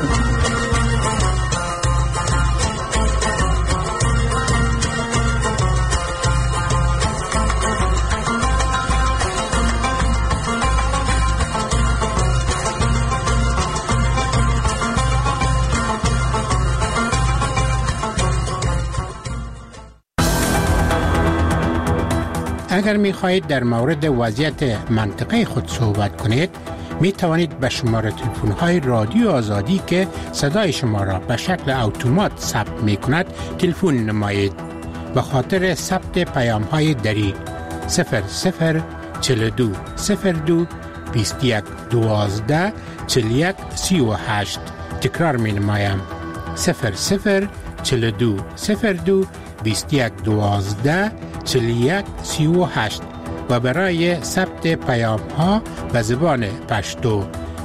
اگر می خواهید در مورد وضعیت منطقه خود صحبت کنید می توانید به شماره تلفن های رادیو آزادی که صدای شما را به شکل اتومات ثبت می کند تلفن نمایید. به خاطر ثبت پیام های دری 0042 02 21 12 41 38. تکرار می نمایم 0042 02 21 12 41 38 و برای ثبت پیام ها به زبان پشتو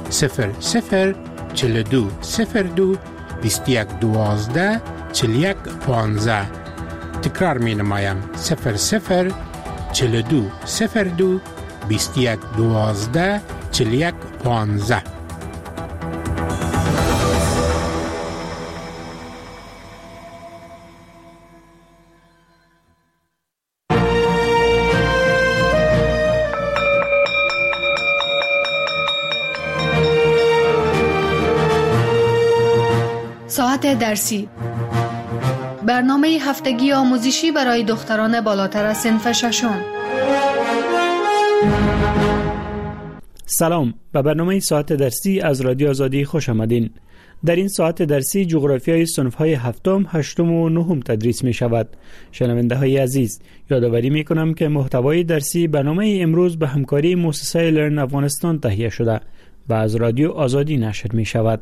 0042 02 21 12 41 15. تکرار می نمایم 0042 02 21 12 41 15. ساعت درسی، برنامه هفتگی آموزشی برای دختران بالاتر از صنف ششم. سلام، به برنامه ساعت درسی از رادیو آزادی خوش آمدین. در این ساعت درسی جغرافیای صنف‌های هفتم، هشتم و نهم تدریس می شود. شنونده‌های عزیز، یادآوری می کنم که محتوای درسی برنامه امروز به همکاری مؤسسه لرن افغانستان تهیه شده و از رادیو آزادی نشر می شود.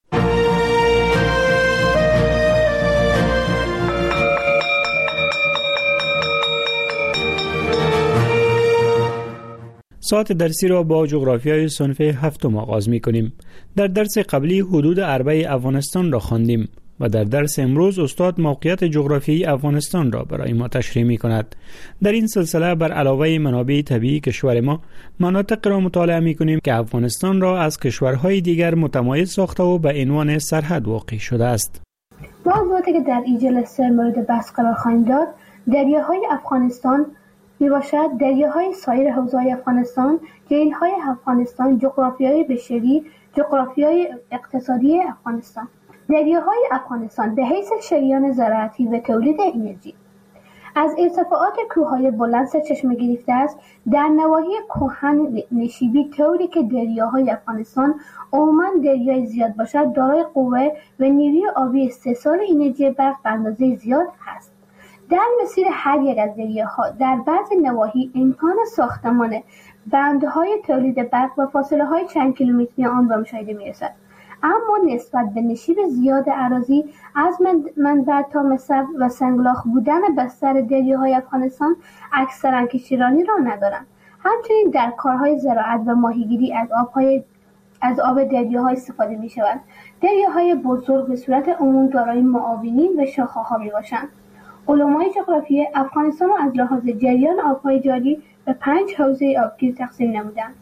ساعت درسی را با جغرافیای صنف هفتم آغاز می کنیم. در درس قبلی حدود اربع افغانستان را خواندیم و در درس امروز استاد موقعیت جغرافیایی افغانستان را برای ما تشریح می کند. در این سلسله بر علاوه منابع طبیعی کشور ما، مناطق را مطالعه می کنیم که افغانستان را از کشورهای دیگر متمایز ساخته و به عنوان سرحد واقع شده است. موضوعاتی که در این جلسه مورد بحث قرار خواهیم داد، دریاهای افغانستان می باشد، دریاهای سایر حوزه‌های افغانستان، جهیل‌های افغانستان، جغرافیای بشری، جغرافیای اقتصادی افغانستان. دریاهای افغانستان به حیث شریان زراعتی و تولید انرژی از ارتفاعات کوههای بلند سرچشمه گرفته است. در نواحی کهن نشیبی طوری که دریاهای افغانستان عموماً دریای زیاد باشد، دارای قوه و نیروی آبی استحصال انرژی برق به اندازه زیاد هست. در مسیر هر یک از دریاها در بعضی نواحی امکان ساختمان بندهای تولید برق و فاصله های چند کیلومتری آن به مشاهده می رسد. اما نسبت به نشیب زیاد اراضی از منبع تا مصب و سنگلاخ بودن بستر دریاهای افغانستان اکثرا کشتیرانی را ندارند. همچنین در کارهای زراعت و ماهیگیری از آب دریاها استفاده می شود. دریاهای بزرگ به صورت عموم دارای معاونین و شاخه‌ها می باشند. علمای جغرافی افغانستان را از لحاظ جریان آبهای جاری به 5 حوزه آبگیر تقسیم نمودند.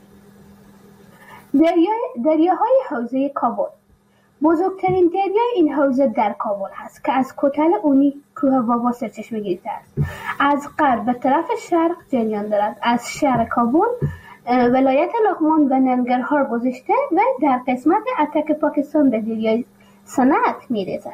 دریاهای حوزه کابل. بزرگترین دریای این حوزه در کابل هست که از کتل اونی کوه بابا سرچشمه گرفته است. از غرب به طرف شرق جریان دارد. از شهر کابل ولایت لغمان و ننگرهار گذشته و در قسمت اتک پاکستان به دریای صنعت می‌رسد.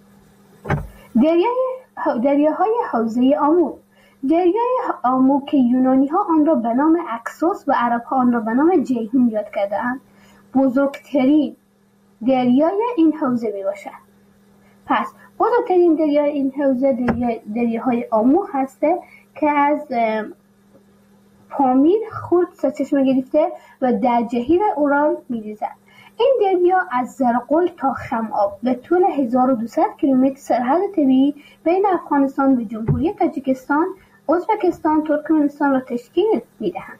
دریاهای حوزه آمو. دریای آمو که یونانی ها آن را به نام اکسوس و عرب ها آن را به نام جیهون یاد کرده اند، بزرگترین دریای این حوزه می باشد. پس بزرگترین دریای این حوزه دریاهای آمو هسته که از پامیر خورد سرچشمه گرفته و در جهیل اورال می ریزد. این دریا از زرقل تا خمآب به طول 1200 کیلومتر سرحد طبیعی بین افغانستان و جمهوری تاجیکستان، ازبکستان، ترکمنستان را تشکیل می‌دهند.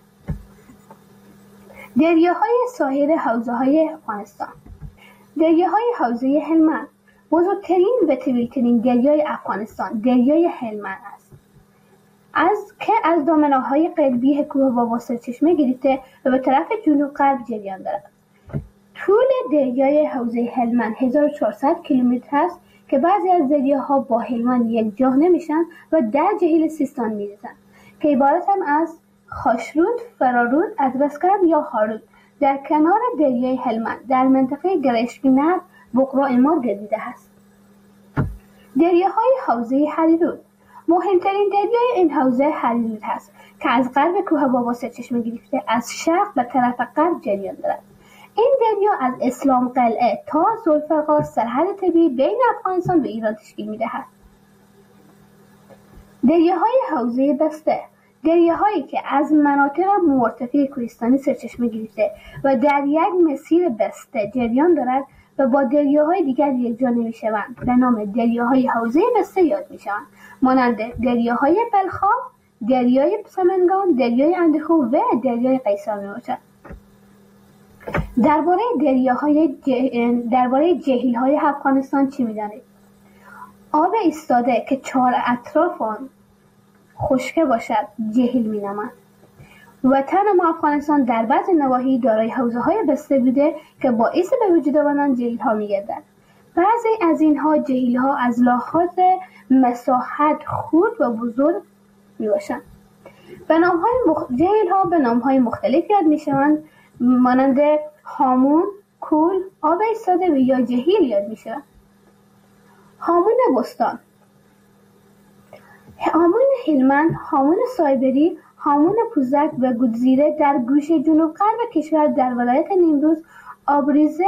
دریاهای ساحل حوزه‌های افغانستان. دریاهای حوزه هلمند. بزرگترین و طویل‌ترین دریای افغانستان دریای هلمند است. از دامنه‌های قلبی کوه بابا سرچشمه گرفته و به طرف جنوب غرب جریان دارد. طول دریای حوزه هلمند 1400 کیلومتر است که بعضی از دریاها با هلمند یکجا نمیشن و در جهیل سیستان میریزند که عبارتند از خاشرود، فرارود، ادرسکرد یا هارود. در کنار دریای هلمند در منطقه گرشکینر بقرا امار گردیده است. دریاهای حوزه هریرود. مهمترین دریای این حوزه هریرود است که از غرب کوه بابا سرچشمه گرفته از شرق به طرف غرب جریان دارد. این دریا از اسلام قلعه تا ذوالفقار سرحد طبیعی بین افغانستان و ایران تشکیل می‌دهد. دریاهای حوزه بسته. دریاهایی که از مناطق مرتفع کوهستانی سرچشمه گرفته و در یک مسیر بسته جریان دارد و با دریاهای دیگر یکجا نمی‌شوند به نام دریاهای حوزه بسته یاد می‌شوند، مانند دریاهای بلخاب، دریای سمنگان، دریای اندخو و دریای قیصر میباشد. درباره جهیل‌های افغانستان چی می‌دانید؟ آب ایستاده که 4 اطراف آن خشک باشد جهیل می‌نامند. وطن ما افغانستان در بعض نواحی دارای حوزه‌های بسته بوده که باعث به وجود آمدن جهیل‌ها می‌گردد. بعضی از اینها جهیل‌ها از لحاظ مساحت خرد و بزرگ میباشند. جهیل‌ها به نام‌های مختلف یاد می‌شوند، مانند هامون، کول، آب ایستاده و یا جهیل یاد می‌شوند. هامون بستان، هامون هلمند، هامون سایبری، هامون پوزک و گودزیره در گوشه جنوب غرب کشور در ولایت نیمروز آبریزه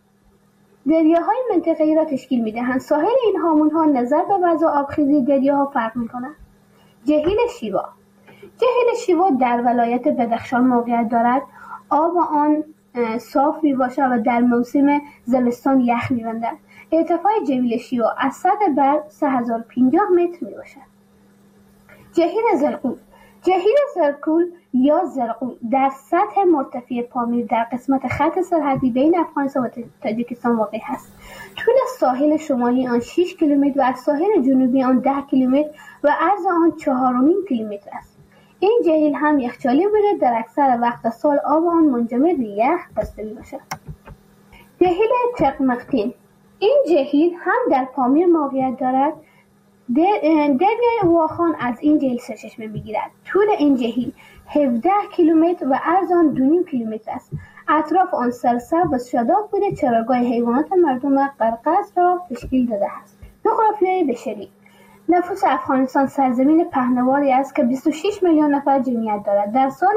دریاهای منطقه‌ای را تشکیل می‌دهند. ساحل این هامون‌ها نظر به وضع آبخیزی دریاها فرق می‌کند. جهیل شیوا، جهیل شیوا در ولایت بدخشان موقعیت دارد. آب آن صاف میباشد و در موسم زمستان یخ می‌بندد. ارتفاع جهیل شیوا از سطح بر 3050 متر میباشد. جهیل زرقول، جهیل زرقول یا زرقول در سطح مرتفع پامیر در قسمت خط سرحدی بین افغانستان و تاجیکستان واقع است. طول ساحل شمالی آن 6 کیلومتر و از ساحل جنوبی آن 10 کیلومتر و عرض آن 4.5 کیلومتر است. این جهیل هم یخچالی بوده، در اکثر وقت سال آب آن منجمد به یخ بسته میباشد. جهیل چقمقتین، این جهیل هم در پامیر موقعیت دارد. دریای واخان از این جهیل سرچشمه میگیرد. طول این جهیل 17 کیلومتر و عرض آن 2.5 کیلومتر است. اطراف آن سرسبز و شاداب بوده. چراگاه حیوانات مردم قرقاز را تشکیل داده است. جغرافیای بشری، نفوس افغانستان سرزمین پهناوری است که 26 میلیون نفر جمعیت دارد. در سال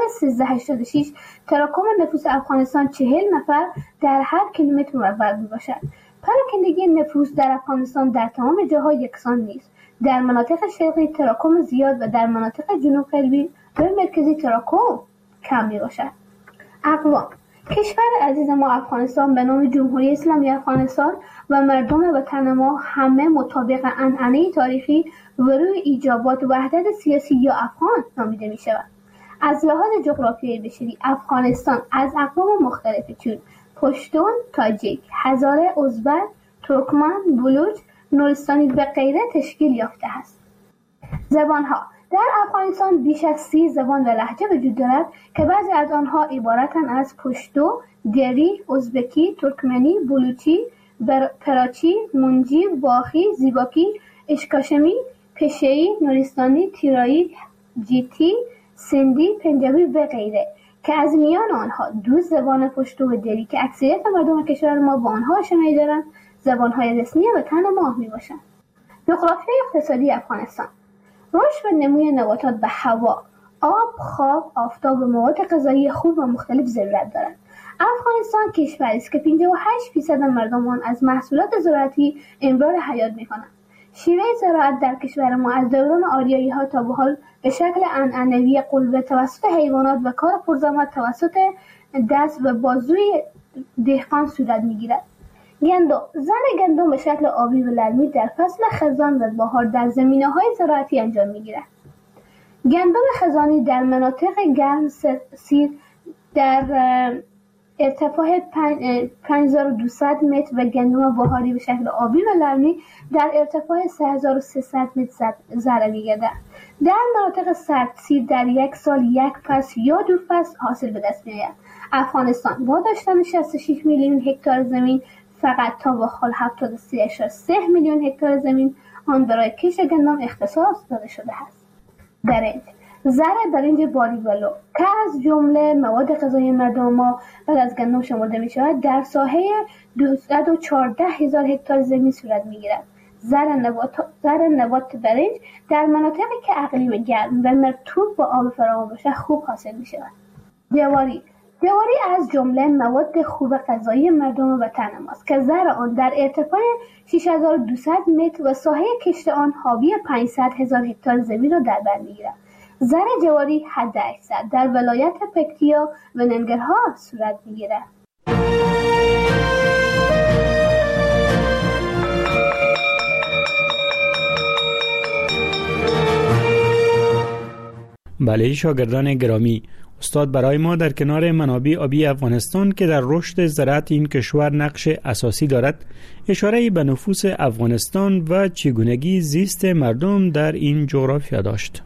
1386 تراکم نفوس افغانستان 40 نفر در هر کیلومتر مربع میباشد. پراکندگی نفوس در افغانستان در تمام جاها یکسان نیست. در مناطق شرقی تراکم زیاد و در مناطق جنوب غربی و مرکزی تراکم کم می باشد. اقوام، کشور عزیز ما افغانستان به نام جمهوری اسلامی افغانستان و مردم وطن ما همه مطابق عنعنه تاریخی و روی ایجابات وحدت سیاسی یا افغان نامیده می شود. از لحاظ جغرافیایی بشری افغانستان از اقوام مختلفی چون پشتون، تاجیک، هزاره، ازبک، ترکمن، بلوچ، نورستانی و غیره تشکیل یافته است. زبانها، در افغانستان بیش از 30 زبان و لهجه وجود دارد که بعضی از آنها عبارتند از پشتو، دری، ازبکی، ترکمنی، بلوچی، پراچی، منجی، واخی، زیباکی، اشکاشمی، پشه‌ای، نورستانی، تیرایی، جیتی، سندی، پنجابی و غیره که از میان آنها 2 زبان پشتو و دری که اکثریت مردم کشور ما با آنها آشنایی دارند زبانهای رسمی وطن ما میباشند. جغرافیای اقتصادی افغانستان، رشد و نموی نباتات به هوا، آب، خواب، آفتاب و مواد غذایی خوب و مختلف ضرورت دارد. افغانستان کشوری است که 58% مردم آن از محصولات زراعتی امرار حیات میکنند. شیوه زراعت در کشور ما از دوران آریایی‌ها تا به حال به شکل عنعنوی قلبه توسط حیوانات و کار پرزحمت توسط دست و بازوی دهقان صورت میگیرد. گندم، زن گندم به شکل آبی و لرمی در فصل خزان و بهار در زمینه‌های زراعتی انجام میگیرد. گندم خزانی در مناطق گرم سیر در ارتفاع 5200 متر و گندم بهاری به شکل آبی و لرمی در ارتفاع 3300 متر ذره می‌گردد. در مناطق سردسیر در یک سال یک فصل یا 2 فصل حاصل به دست می‌آید. افغانستان با داشتن 66 میلیون هکتار زمین فقط تا به حال 73.3 میلیون هکتار زمین آن برای کشت گندم اختصاص داده شده است. برنج، زرع برنج باریولو که از جمله مواد غذایی مردم ما بعد از گندم شمرده می شود در ساحه 214,000 هکتار زمین صورت می گیرد. زرع نبات برنج در مناطقی که اقلیم گرم و مرطوب با آب فراوان باشد خوب حاصل می شود. جواری از جمله مواد خوب غذایی مردم وطن ماست که زرع آن در ارتفاع 6200 متر و ساحه کشت آن حاوی 500,000 هکتار زمین را در بر می‌گیرد. زرع جواری حداکثر در ولایت پکتیا و ننگرهار صورت می‌گیرد. بله شاگردان گرامی، استاد برای ما در کنار منابع آبی افغانستان که در رشد زراعت این کشور نقش اساسی دارد اشاره به نفوس افغانستان و چگونگی زیست مردم در این جغرافیا داشت.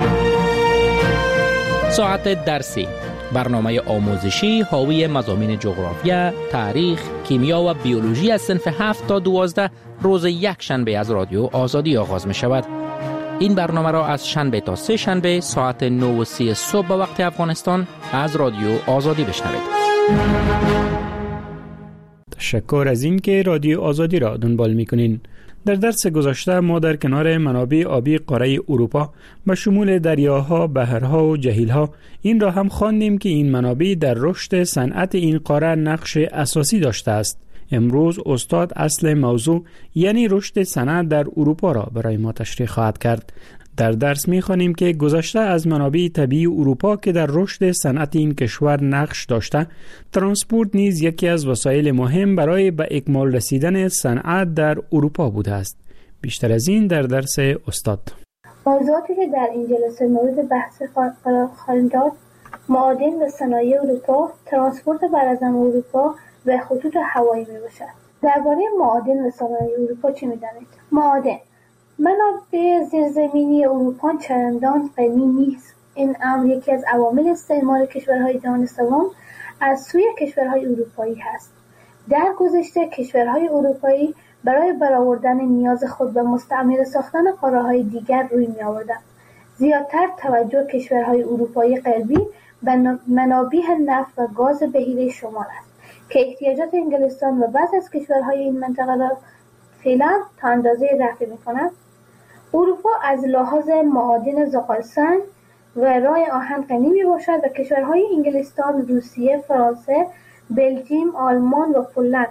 ساعت درسی، برنامه آموزشی حاوی مضامین جغرافیا، تاریخ، کیمیا و بیولوژی از صنف 7 تا 12 روز یک شنبه از رادیو آزادی آغاز می شود. این برنامه را از شنبه تا 3 شنبه ساعت 9:30 صبح به وقت افغانستان از رادیو آزادی بشنوید. تشکر از این که رادیو آزادی را دنبال می‌کنین. در درس گذشته ما در کنار منابع آبی قاره اروپا به شمول دریاها، بحرها و جهیلها این را هم خواندیم که این منابع در رشد صنعت این قاره نقش اساسی داشته است. امروز استاد اصل موضوع یعنی رشد صنعت در اروپا را برای ما تشریح خواهد کرد. در درس می‌خوانیم که گذشته از منابع طبیعی اروپا که در رشد صنعت این کشور نقش داشته، ترانسپورت نیز یکی از وسایل مهم برای به اکمال رسیدن صنعت در اروپا بوده است. بیشتر از این در درس استاد. موضوعاتی که در این جلسه مورد بحث خواهیم داشت: معادن و صنایع اروپا، ترانسپورت براعظم اروپا و خطوط هوایی میباشد. درباره معادن و صنایع اروپا چه می‌دانید؟ معادن منابع زیرزمینی اروپا چندان غنی نیست. این امر یکی از عوامل استعمار کشورهای جهان سوم از سوی کشورهای اروپایی هست. در گذشته کشورهای اروپایی برای برآوردن نیاز خود به مستعمره ساختن قاره‌های دیگر روی می‌آوردند. زیادتر توجه کشورهای اروپایی غربی به منابع نفت و گاز بحیره شمال است که احتیاجات انگلستان و بعضی از کشورهای این منطقه را فعلا تا اندازه رفع می‌کند. اروپا از لحاظ معادن زغالسنگ و رای آهن غنی میباشد و کشورهای انگلستان، روسیه، فرانسه، بلژیم، آلمان و پولند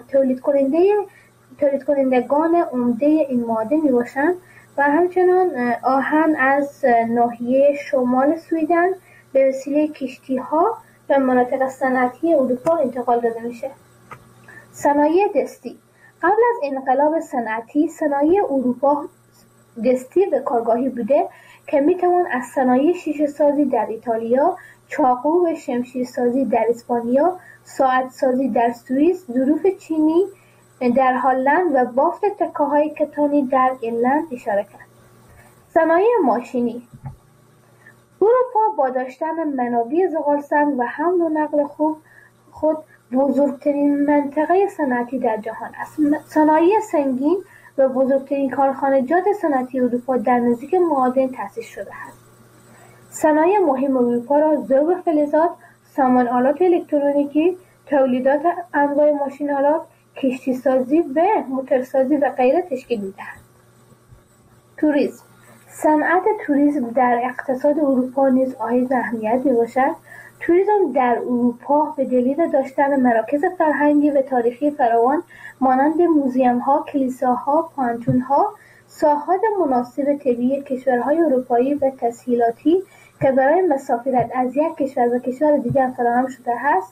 تولید کنندگان عمده این معادن میباشند و همچنان آهن از ناحیه شمال سویدن به وسیله کشتی‌ها به مناطق صنعتی اروپا انتقال داده میشه. صنایع دستی. قبل از انقلاب صنعتی صنایع اروپا دستی به کارگاهی بوده که میتوان از صنایع شیشه سازی در ایتالیا، چاقو و شمشیر سازی در اسپانیا، ساعت سازی در سوئیس، ظروف چینی در هلند و بافت تکه‌های کتانی در ایرلند اشاره کرد. صنایع ماشینی. اروپا با داشتن منابع زغالسنگ و حمل و نقل خود بزرگترین منطقه صنعتی در جهان است. صنایع سنگین و بزرگترین کارخانجات صنعتی اروپا در نزدیک معادن تأسیس شده است. صنایع مهم اروپا را ذوب فلزات، سامان آلات الکترونیکی، تولیدات انواع ماشین آلات، کشتی سازی و موتورسازی و غیره تشکیل می‌دهند. توریسم. صنعت توریسم در اقتصاد اروپا نیز حائز اهمیت می‌باشد. توریسم در اروپا به دلیل داشتن مراکز فرهنگی و تاریخی فراوان مانند موزیم‌ها، کلیساها، پانتون‌ها، ساحات مناسب طبیعی کشورهای اروپایی و تسهیلاتی که برای مسافرت از یک کشور به کشور دیگر فراهم شده است،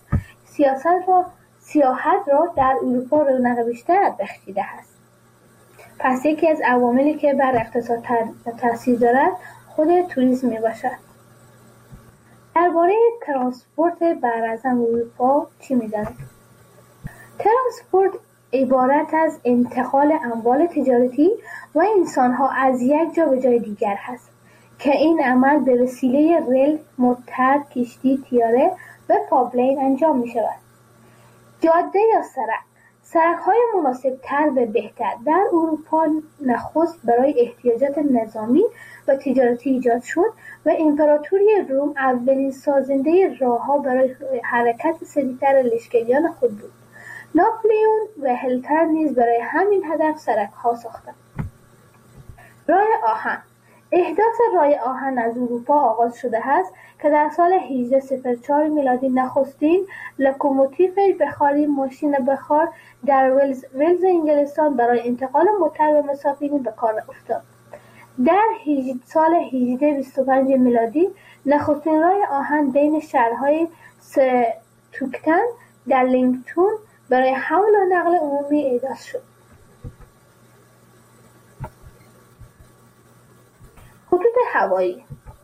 سیاحت را در اروپا رونق بیشتر بخشیده است. پس یکی از عواملی که بر اقتصاد تاثیر دارد خود توریسم میباشد. درباره ترانسپورت براعظم اروپا چی می‌دانید؟ ترانسپورت عبارت از انتقال اموال تجارتی و انسان‌ها از یک جا به جای دیگر هست که این عمل به وسیله ریل، موتر، کشتی، طیاره و پایپلاین انجام می‌شود. جاده یا سرک‌های مناسب‌تر و بهتر در اروپا نخست برای احتیاجات نظامی و تجارتی ایجاد شد و امپراتوری روم اولین سازنده راه‌ها برای حرکت سریعتر لشکریان خود بود. ناپلئون و هیتلر نیز برای همین هدف سرک‌ها ساختند. راه آهن. احداث راه آهن از اروپا آغاز شده است که در سال 1804 میلادی نخستین لوکوموتیو بخاری ماشین بخار در ولز انگلستان برای انتقال موتر و مسافرین به کار افتاد. در سال 1825 میلادی نخستین راه آهن بین شهرهای ستوکتن در لینکتون برای حمل و نقل عمومی احداث شد. خطوط هوایی.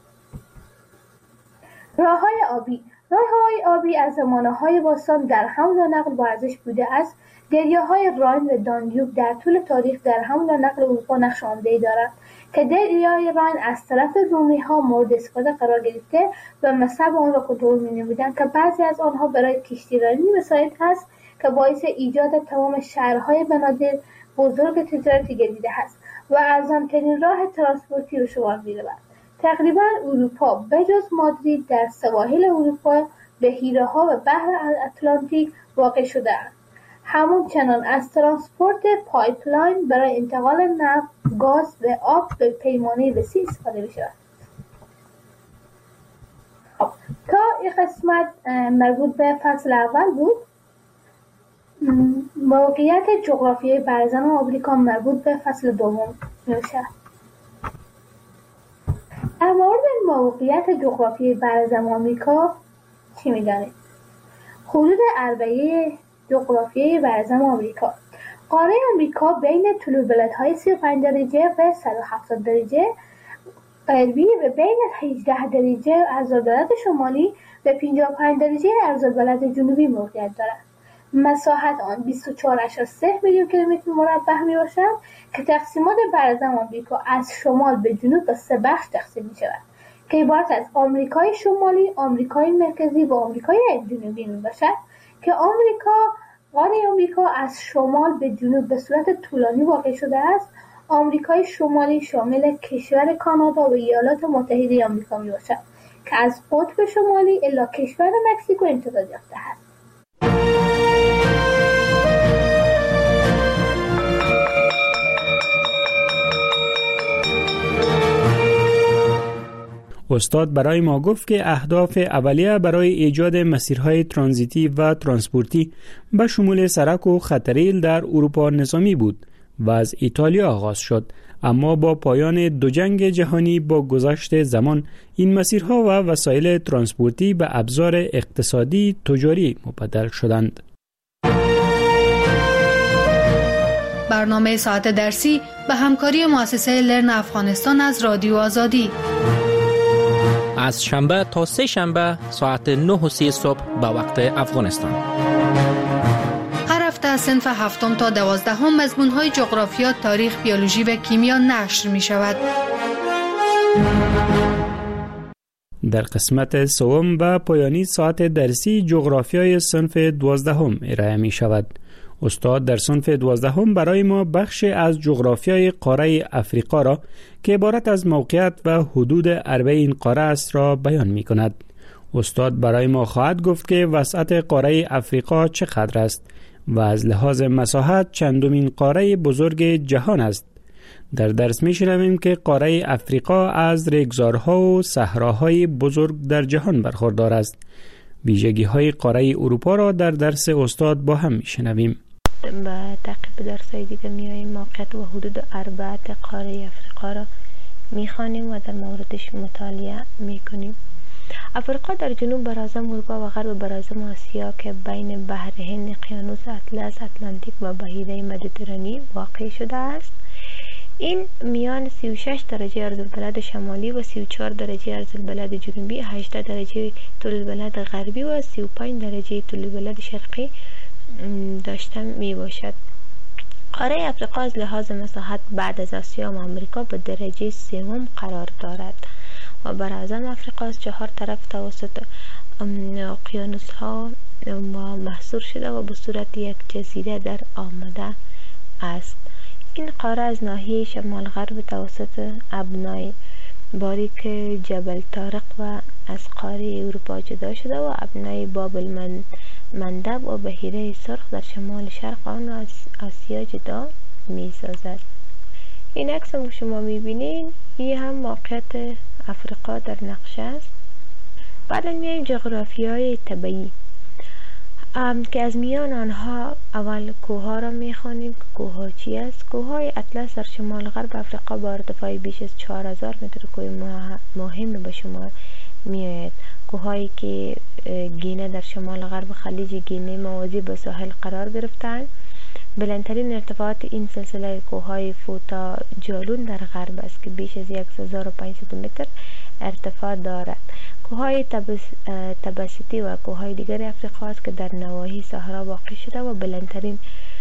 راه‌های آبی از زمانه‌های باستان در حمل و نقل با ارزش بوده است. دریاهای راین و دانیوب در طول تاریخ در حمل و نقل اروپا نقش عمده‌ای دارند که دریای راین از طرف رومی‌ها مورد استفاده قرار گرفته و مصب آن را کنترل می‌نمودند که بعضی از آنها برای کشتیرانی وسایل است که باعث ایجاد تمام شهرهای بنادر بزرگ تجارتی گردیده است و ارزان‌ترین راه ترانسپورتی به شمار می‌رود. تقریباً اروپا بجز مادرید در سواحل اروپا، بحیره‌ها و بحر اتلانتیک واقع شده‌اند. همچنان از ترانسپورت پایپلاین برای انتقال نفت، گاز و آب به پیمانه وسیع استفاده می شود. تا این قسمت مربوط به فصل اول بود. موقعیت جغرافیایی برزمین آمریکا مربوط به فصل دوم میشه. در مورد موقعیت جغرافیایی برزمین آمریکا چی میدانید؟ حدود اربعه جغرافیایی برزمین آمریکا. قاره آمریکا بین طول بلندهای 35 درجه و 170 درجه غربی و بین 18 درجه عرض‌البلد شمالی و 55 درجه عرض‌البلد جنوبی موقعیت دارد. مساحت آن 24.3 میلیون کیلومتر مربع می باشد که تقسیمات برزمین آمریکا از شمال به جنوب به 3 بخش تقسیم می شود که عبارت از آمریکای شمالی، آمریکای مرکزی و آمریکای جنوبی می باشد که قاره آمریکا از شمال به جنوب به صورت طولانی واقع شده است. آمریکای شمالی شامل کشور کانادا و ایالات متحده آمریکا می باشد که از قطب شمالی الی کشور مکزیکو امتداد یافته است. استاد برای ما گفت که اهداف اولیه برای ایجاد مسیرهای ترانزیتی و ترانسپورتی به شمول سرک و خطریل در اروپا نظامی بود و از ایتالیا آغاز شد، اما با پایان دو جنگ جهانی با گذشت زمان این مسیرها و وسایل ترانسپورتی به ابزار اقتصادی تجاری مبدل شدند. برنامه ساعت درسی به همکاری مؤسسه لرن افغانستان از رادیو آزادی از شنبه تا سه شنبه ساعت 9:30 صبح به وقت افغانستان. هر هفته از صنف 7 تا 12 مضمون‌های جغرافیا، تاریخ، بیولوژی و کیمیا نشر می شود. در قسمت سوم و پایانی ساعت درسی جغرافیای صنف 12 ارائه می شود. استاد در صنف 12 برای ما بخش از جغرافیای قاره افریقا را که عبارت از موقعیت و حدود اربع این قاره است را بیان می کند. استاد برای ما خواهد گفت که وسعت قاره افریقا چقدر است و از لحاظ مساحت چندمین قاره بزرگ جهان است. در درس می شنویم که قاره افریقا از ریگزارها و صحراهای بزرگ در جهان برخوردار است. ویژگی های قاره اروپا را در درس استاد با هم می شنویم. و تعقیب درس‌های دیگه میاییم موقعیت و حدود اربعه قاره افریقا را میخوانیم و در موردش مطالعه میکنیم. افریقا در جنوب براعظم اروپا و غرب براعظم آسیا که بین بحر هند، اقیانوس اطلس، اتلانتیک و بحیره مدیترانی واقع شده است. این میان 36 درجه عرض‌البلد شمالی و 34 درجه عرض‌البلد جنوبی، 18 درجه طول‌البلد غربی و 35 درجه طول‌البلد شرقی داشته می باشد. قاره افریقا از لحاظ مساحت بعد از آسیا و آمریکا به درجه سوم قرار دارد و براعظم افریقا از 4 طرف توسط اقیانوس ها محصور شده و به صورت یک جزیره در آمده است. این قاره از ناحیه شمال غرب توسط ابنای باریک جبل طارق و از قاره اروپا جدا شده و ابنای بابل مندب و بحیره سرخ در شمال شرق آن از آسیا جدا می سازد. این عکس هم شما می بینین، این هم موقعیت افریقا در نقشه است. بعد میایم جغرافیای طبیعی که از میان آنها اول کوه را می خوانیم که کوه ها چی است. کوه های اطلس در شمال غرب افریقا با ارتفاع بیش از 4000 متر کوه مهم به شمار می آید. کوههایی که گینه در شمال غرب خلیج گینه موازی به ساحل قرار گرفتند. بلندترین ارتفاعات این سلسله کوههای فوتا جالون در غرب است که بیش از 1500 متر ارتفاع دارد. کوههای تبسیتی و کوههای دیگر افریقا است که در نواحی صحرا واقع شده و بلندترین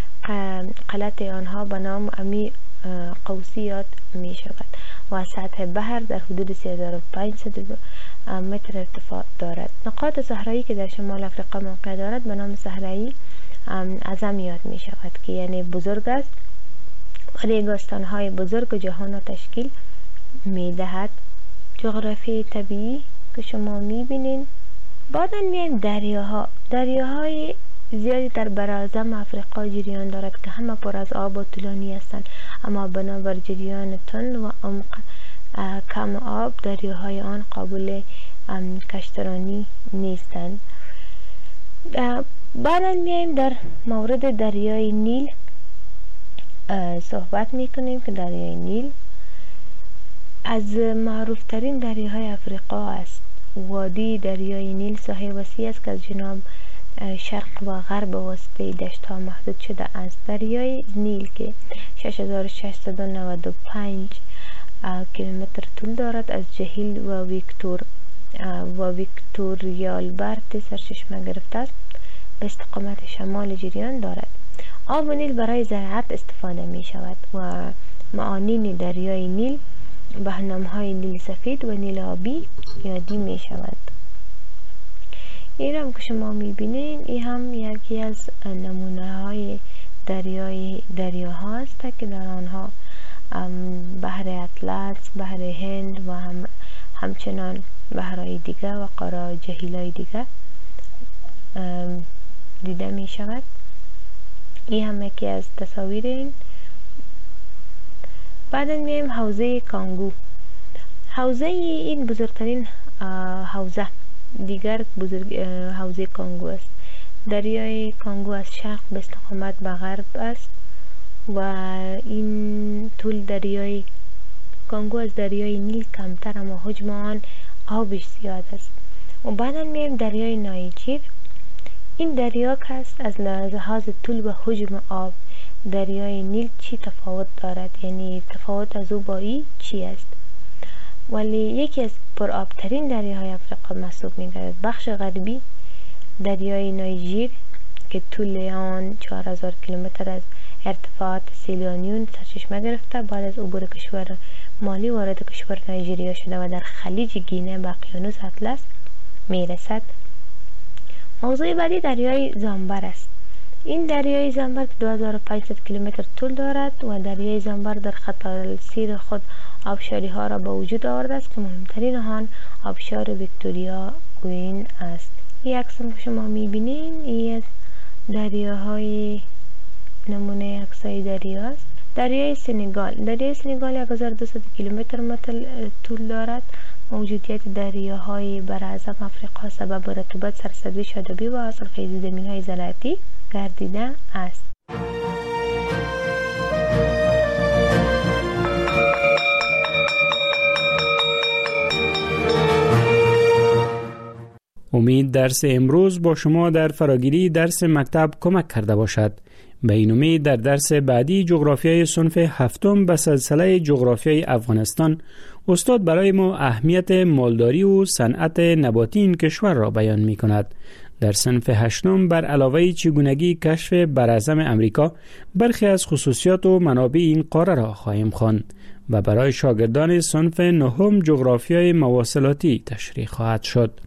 قلعت آنها به نام امی قوسی یاد می شود و از سطح بحر در حدود 3500 متر ارتفاع دارد. نقاط صحرایی که در شمال افریقا موقع دارد به نام صحرایی اعظم یاد می شود که یعنی بزرگ است و ریگستان‌های بزرگ جهان را تشکیل می دهد. جغرافی طبیعی که شما می بینین. بعد میایم دریاهای زیادی در براعظم افریقا جریان دارد که همه پر از آب و طولانی هستند، اما بنابر جریان تند و عمق کم آب دریاهای آن قابل کشترانی نیستند. بعدا میایم در مورد دریای نیل صحبت میکنیم که دریای نیل از معروف ترین دریاهای افریقا است. وادی دریای نیل ساحه وسیع است که از جنوب شرق و غرب واسطه دشت ها محدود شده است. دریای نیل که 6695 کیلومتر طول دارد از جهیل و ویکتوریالبرت سرچشمه گرفته است به استقامت شمال جریان دارد. آب نیل برای زراعت استفاده می شود و معانین دریای نیل به نام‌های نیل سفید و نیل آبی یادی می شود. این هم که شما می بینین این هم یکی از نمونه های دریاها است که در آنها بحر اطلس، بحر هند و همچنان بحرهای دیگه و قاره جهیل‌های دیگه دیده می شود. این هم یکی از تصاویر این. بعد میایم حوزه کانگو. حوزه این بزرگترین حوزه دیگر حوزه کانگو است. دریای کانگو از شرق به استقامت به غرب است و این طول دریای کانگو از دریای نیل کمتر اما حجم آن آبش زیاد است. و بعدا میایم دریای نایجیر. این دریا که است از لحاظ طول و حجم آب دریای نیل چی تفاوت دارد، یعنی تفاوت از او با این چی است؟ ولی یکی از پرآبترین دریاهای افریقا محسوب می‌گردد. بخش غربی دریای نایجیر که طول آن 4000 کیلومتر از ارتفاعات سیلیانیون سرچشمه گرفته بعد از عبور کشور مالی وارد کشور نایجریا شده و در خلیج گینه به اقیانوس اطلس میرسد. موضوع بعدی دریای زامبر است. این دریای زامبر 2500 کیلومتر طول دارد و دریای زامبر در خط السیر خود آبشاری ها را به وجود آورده است که مهمترین آن آبشار ویکتوریا کوین است. این عکس که شما میبینین این از دریاهای نمونه عکسای دریا است. دریای سنگال 1200 کیلومتر طول دارد. موجودیت دریاهای براعظم افریقا سبب رطوبت، سرسبزی، شادابی و حاصلخیزی زمین‌های زراعتی گردیده است. امید درس امروز با شما در فراگیری درس مکتب کمک کرده باشد. به این امید در درس بعدی جغرافیای صنف هفتم به سلسله جغرافیای افغانستان استاد برای ما اهمیت مالداری و صنعت نباتی این کشور را بیان می کند. در صنف هشتم بر علاوه چگونگی کشف براعظم امریکا برخی از خصوصیات و منابع این قاره را خواهیم خواند و برای شاگردان صنف نهم جغرافیای مواصلاتی تشریح خواهد شد.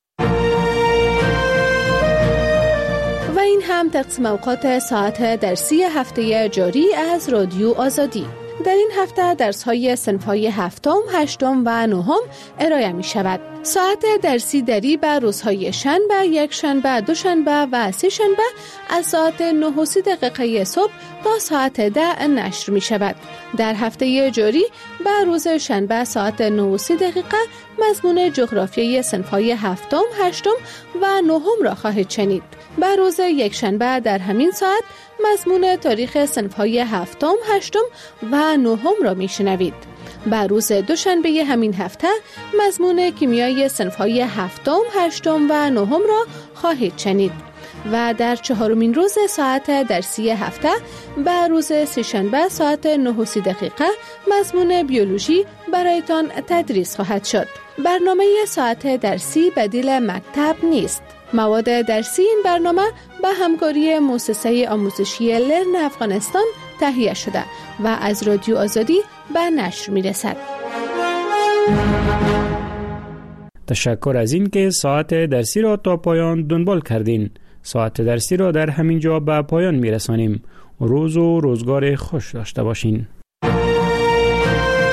و این هم تقسیم اوقات ساعت درسی هفته جاری از رادیو آزادی. در این هفته درس‌های صنف‌های هفتم، هشتم و نهم ارائه می شود. ساعت درسی دری به روزهای شنبه، یک شنبه، دوشنبه و سه شنبه از ساعت 9:30 صبح تا ساعت 10 نشر می شود. در هفته جاری به روز شنبه ساعت 9:30 مضمون جغرافیای صنف‌های هفتم، هشتم و نهم را خواهید شنید. به روز یک شنبه در همین ساعت مضمون تاریخ صنف‌های هفتم، هشتم و نهم را میشنوید. به روز دوشنبه همین هفته مضمون کیمیای صنف‌های هفتم، هشتم و نهم را خواهید شنید. و در چهارمین روز ساعت درسی هفته به روز سه‌شنبه ساعت 9:30 مضمون بیولوژی برایتان تدریس خواهد شد. برنامه ساعت درسی بدیل مکتب نیست. مواد درسی این برنامه به همکاری مؤسسه آموزشی لرن افغانستان تهیه شده و از رادیو آزادی به نشر می رسد. تشکر از این که ساعت درسی را تا پایان دنبال کردین. ساعت درسی را در همین جا به پایان می رسانیم. روز و روزگار خوش داشته باشین.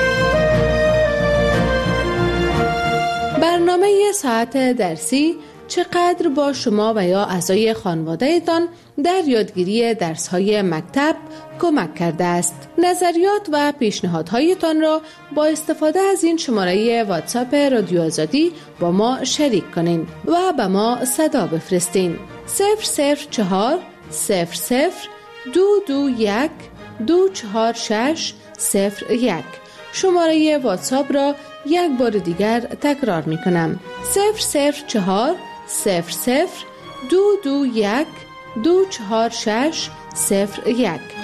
برنامه ساعت درسی چقدر با شما و یا اعضای خانواده‌تان در یادگیری درس‌های مکتب کمک کرده است. نظریات و پیشنهادهایتان را با استفاده از این شماره واتساپ رادیو آزادی با ما شریک کنین و به ما صدا بفرستین. 004 00 221 246 01. شماره واتساپ را یک بار دیگر تکرار می کنم. 004 00 221 246 01.